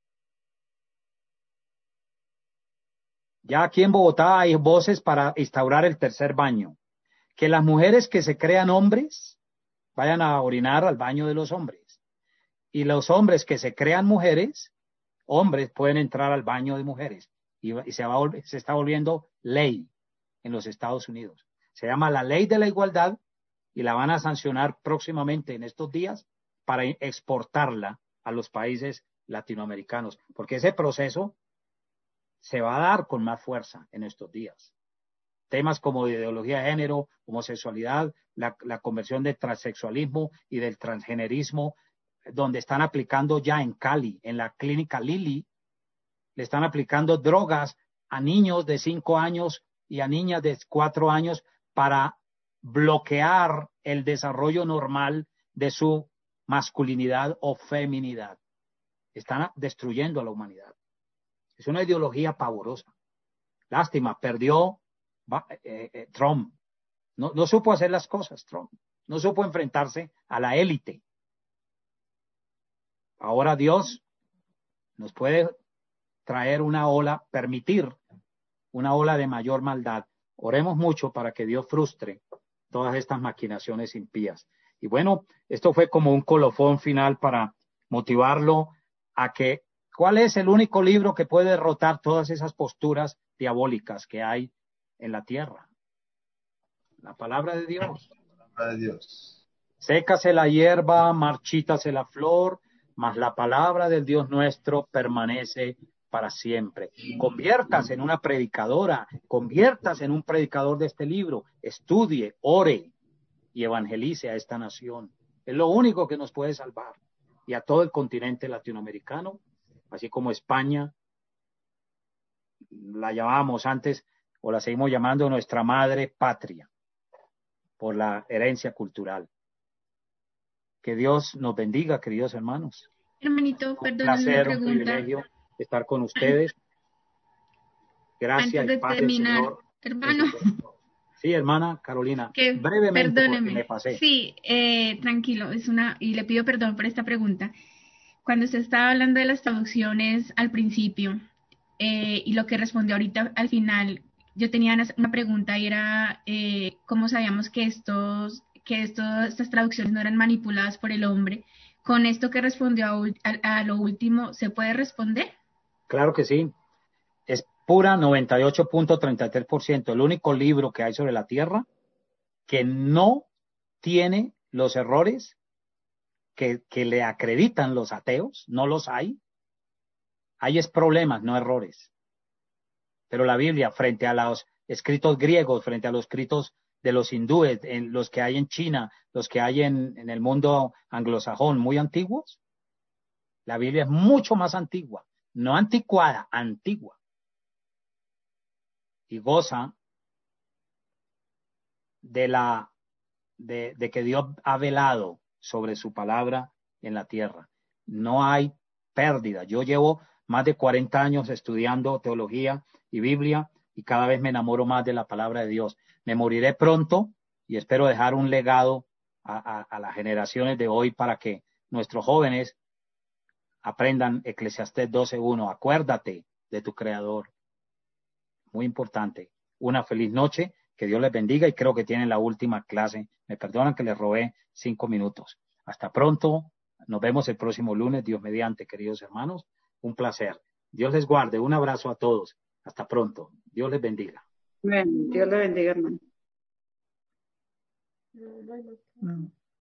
Speaker 7: Ya aquí en Bogotá hay voces para instaurar el tercer baño. Que las mujeres que se crean hombres vayan a orinar al baño de los hombres. Y los hombres que se crean mujeres, hombres pueden entrar al baño de mujeres. Y, y se, va, se está volviendo ley en los Estados Unidos. Se llama la ley de la igualdad y la van a sancionar próximamente en estos días para exportarla a los países latinoamericanos. Porque ese proceso se va a dar con más fuerza en estos días. Temas como ideología de género, homosexualidad, la, la conversión del transexualismo y del transgenerismo, donde están aplicando ya en Cali, en la clínica Lilly, le están aplicando drogas a niños de cinco años y a niñas de cuatro años para bloquear el desarrollo normal de su masculinidad o feminidad. Están destruyendo a la humanidad. Es una ideología pavorosa. Lástima, perdió eh, eh, Trump. No, no supo hacer las cosas, Trump. No supo enfrentarse a la élite. Ahora Dios nos puede traer una ola, permitir una ola de mayor maldad. Oremos mucho para que Dios frustre todas estas maquinaciones impías. Y bueno, esto fue como un colofón final para motivarlo a que, ¿cuál es el único libro que puede derrotar todas esas posturas diabólicas que hay en la tierra? La palabra de Dios.
Speaker 13: La palabra de Dios.
Speaker 7: Sécase la hierba, marchítase la flor, mas la palabra del Dios nuestro permanece para siempre. Conviértase en una predicadora, conviértase en un predicador de este libro, estudie, ore y evangelice a esta nación. Es lo único que nos puede salvar. Y a todo el continente latinoamericano, así como España, la llamábamos antes, o la seguimos llamando nuestra madre patria, por la herencia cultural. Que Dios nos bendiga, queridos hermanos.
Speaker 10: Hermanito, perdón,
Speaker 7: un placer,
Speaker 10: una
Speaker 7: un
Speaker 10: pregunta.
Speaker 7: privilegio estar con ustedes. Gracias.
Speaker 10: Antes de terminar,
Speaker 7: Señor,
Speaker 10: hermano.
Speaker 7: Sí, hermana Carolina,
Speaker 10: Que,
Speaker 7: brevemente
Speaker 10: perdóneme.
Speaker 7: porque me pasé.
Speaker 10: Sí, eh, tranquilo, es una, y le pido perdón por esta pregunta. Cuando usted estaba hablando de las traducciones al principio, eh, y lo que respondió ahorita al final, yo tenía una pregunta y era, eh, ¿cómo sabíamos que estos, que estos, estas traducciones no eran manipuladas por el hombre? Con esto que respondió a, a, a lo último, ¿se puede responder?
Speaker 7: Claro que sí. Es pura noventa y ocho punto treinta y tres por ciento. El único libro que hay sobre la tierra que no tiene los errores que, que le acreditan los ateos. No los hay. Hay es problemas, no errores. Pero la Biblia, frente a los escritos griegos, frente a los escritos de los hindúes, en los que hay en China, los que hay en, en el mundo anglosajón muy antiguos, la Biblia es mucho más antigua, no anticuada, antigua. Y goza de la de, de que Dios ha velado sobre su palabra en la tierra. No hay pérdida. Yo llevo más de cuarenta años estudiando teología y Biblia y cada vez me enamoro más de la palabra de Dios. Me moriré pronto y espero dejar un legado a, a, a las generaciones de hoy para que nuestros jóvenes aprendan Eclesiastés doce uno. Acuérdate de tu Creador. Muy importante. Una feliz noche. Que Dios les bendiga y creo que tienen la última clase. Me perdonan que les robé cinco minutos. Hasta pronto. Nos vemos el próximo lunes, Dios mediante, queridos hermanos. Un placer. Dios les guarde. Un abrazo a todos. Hasta pronto. Dios les bendiga.
Speaker 13: Bueno, Dios le bendiga, hermano.
Speaker 9: Mm.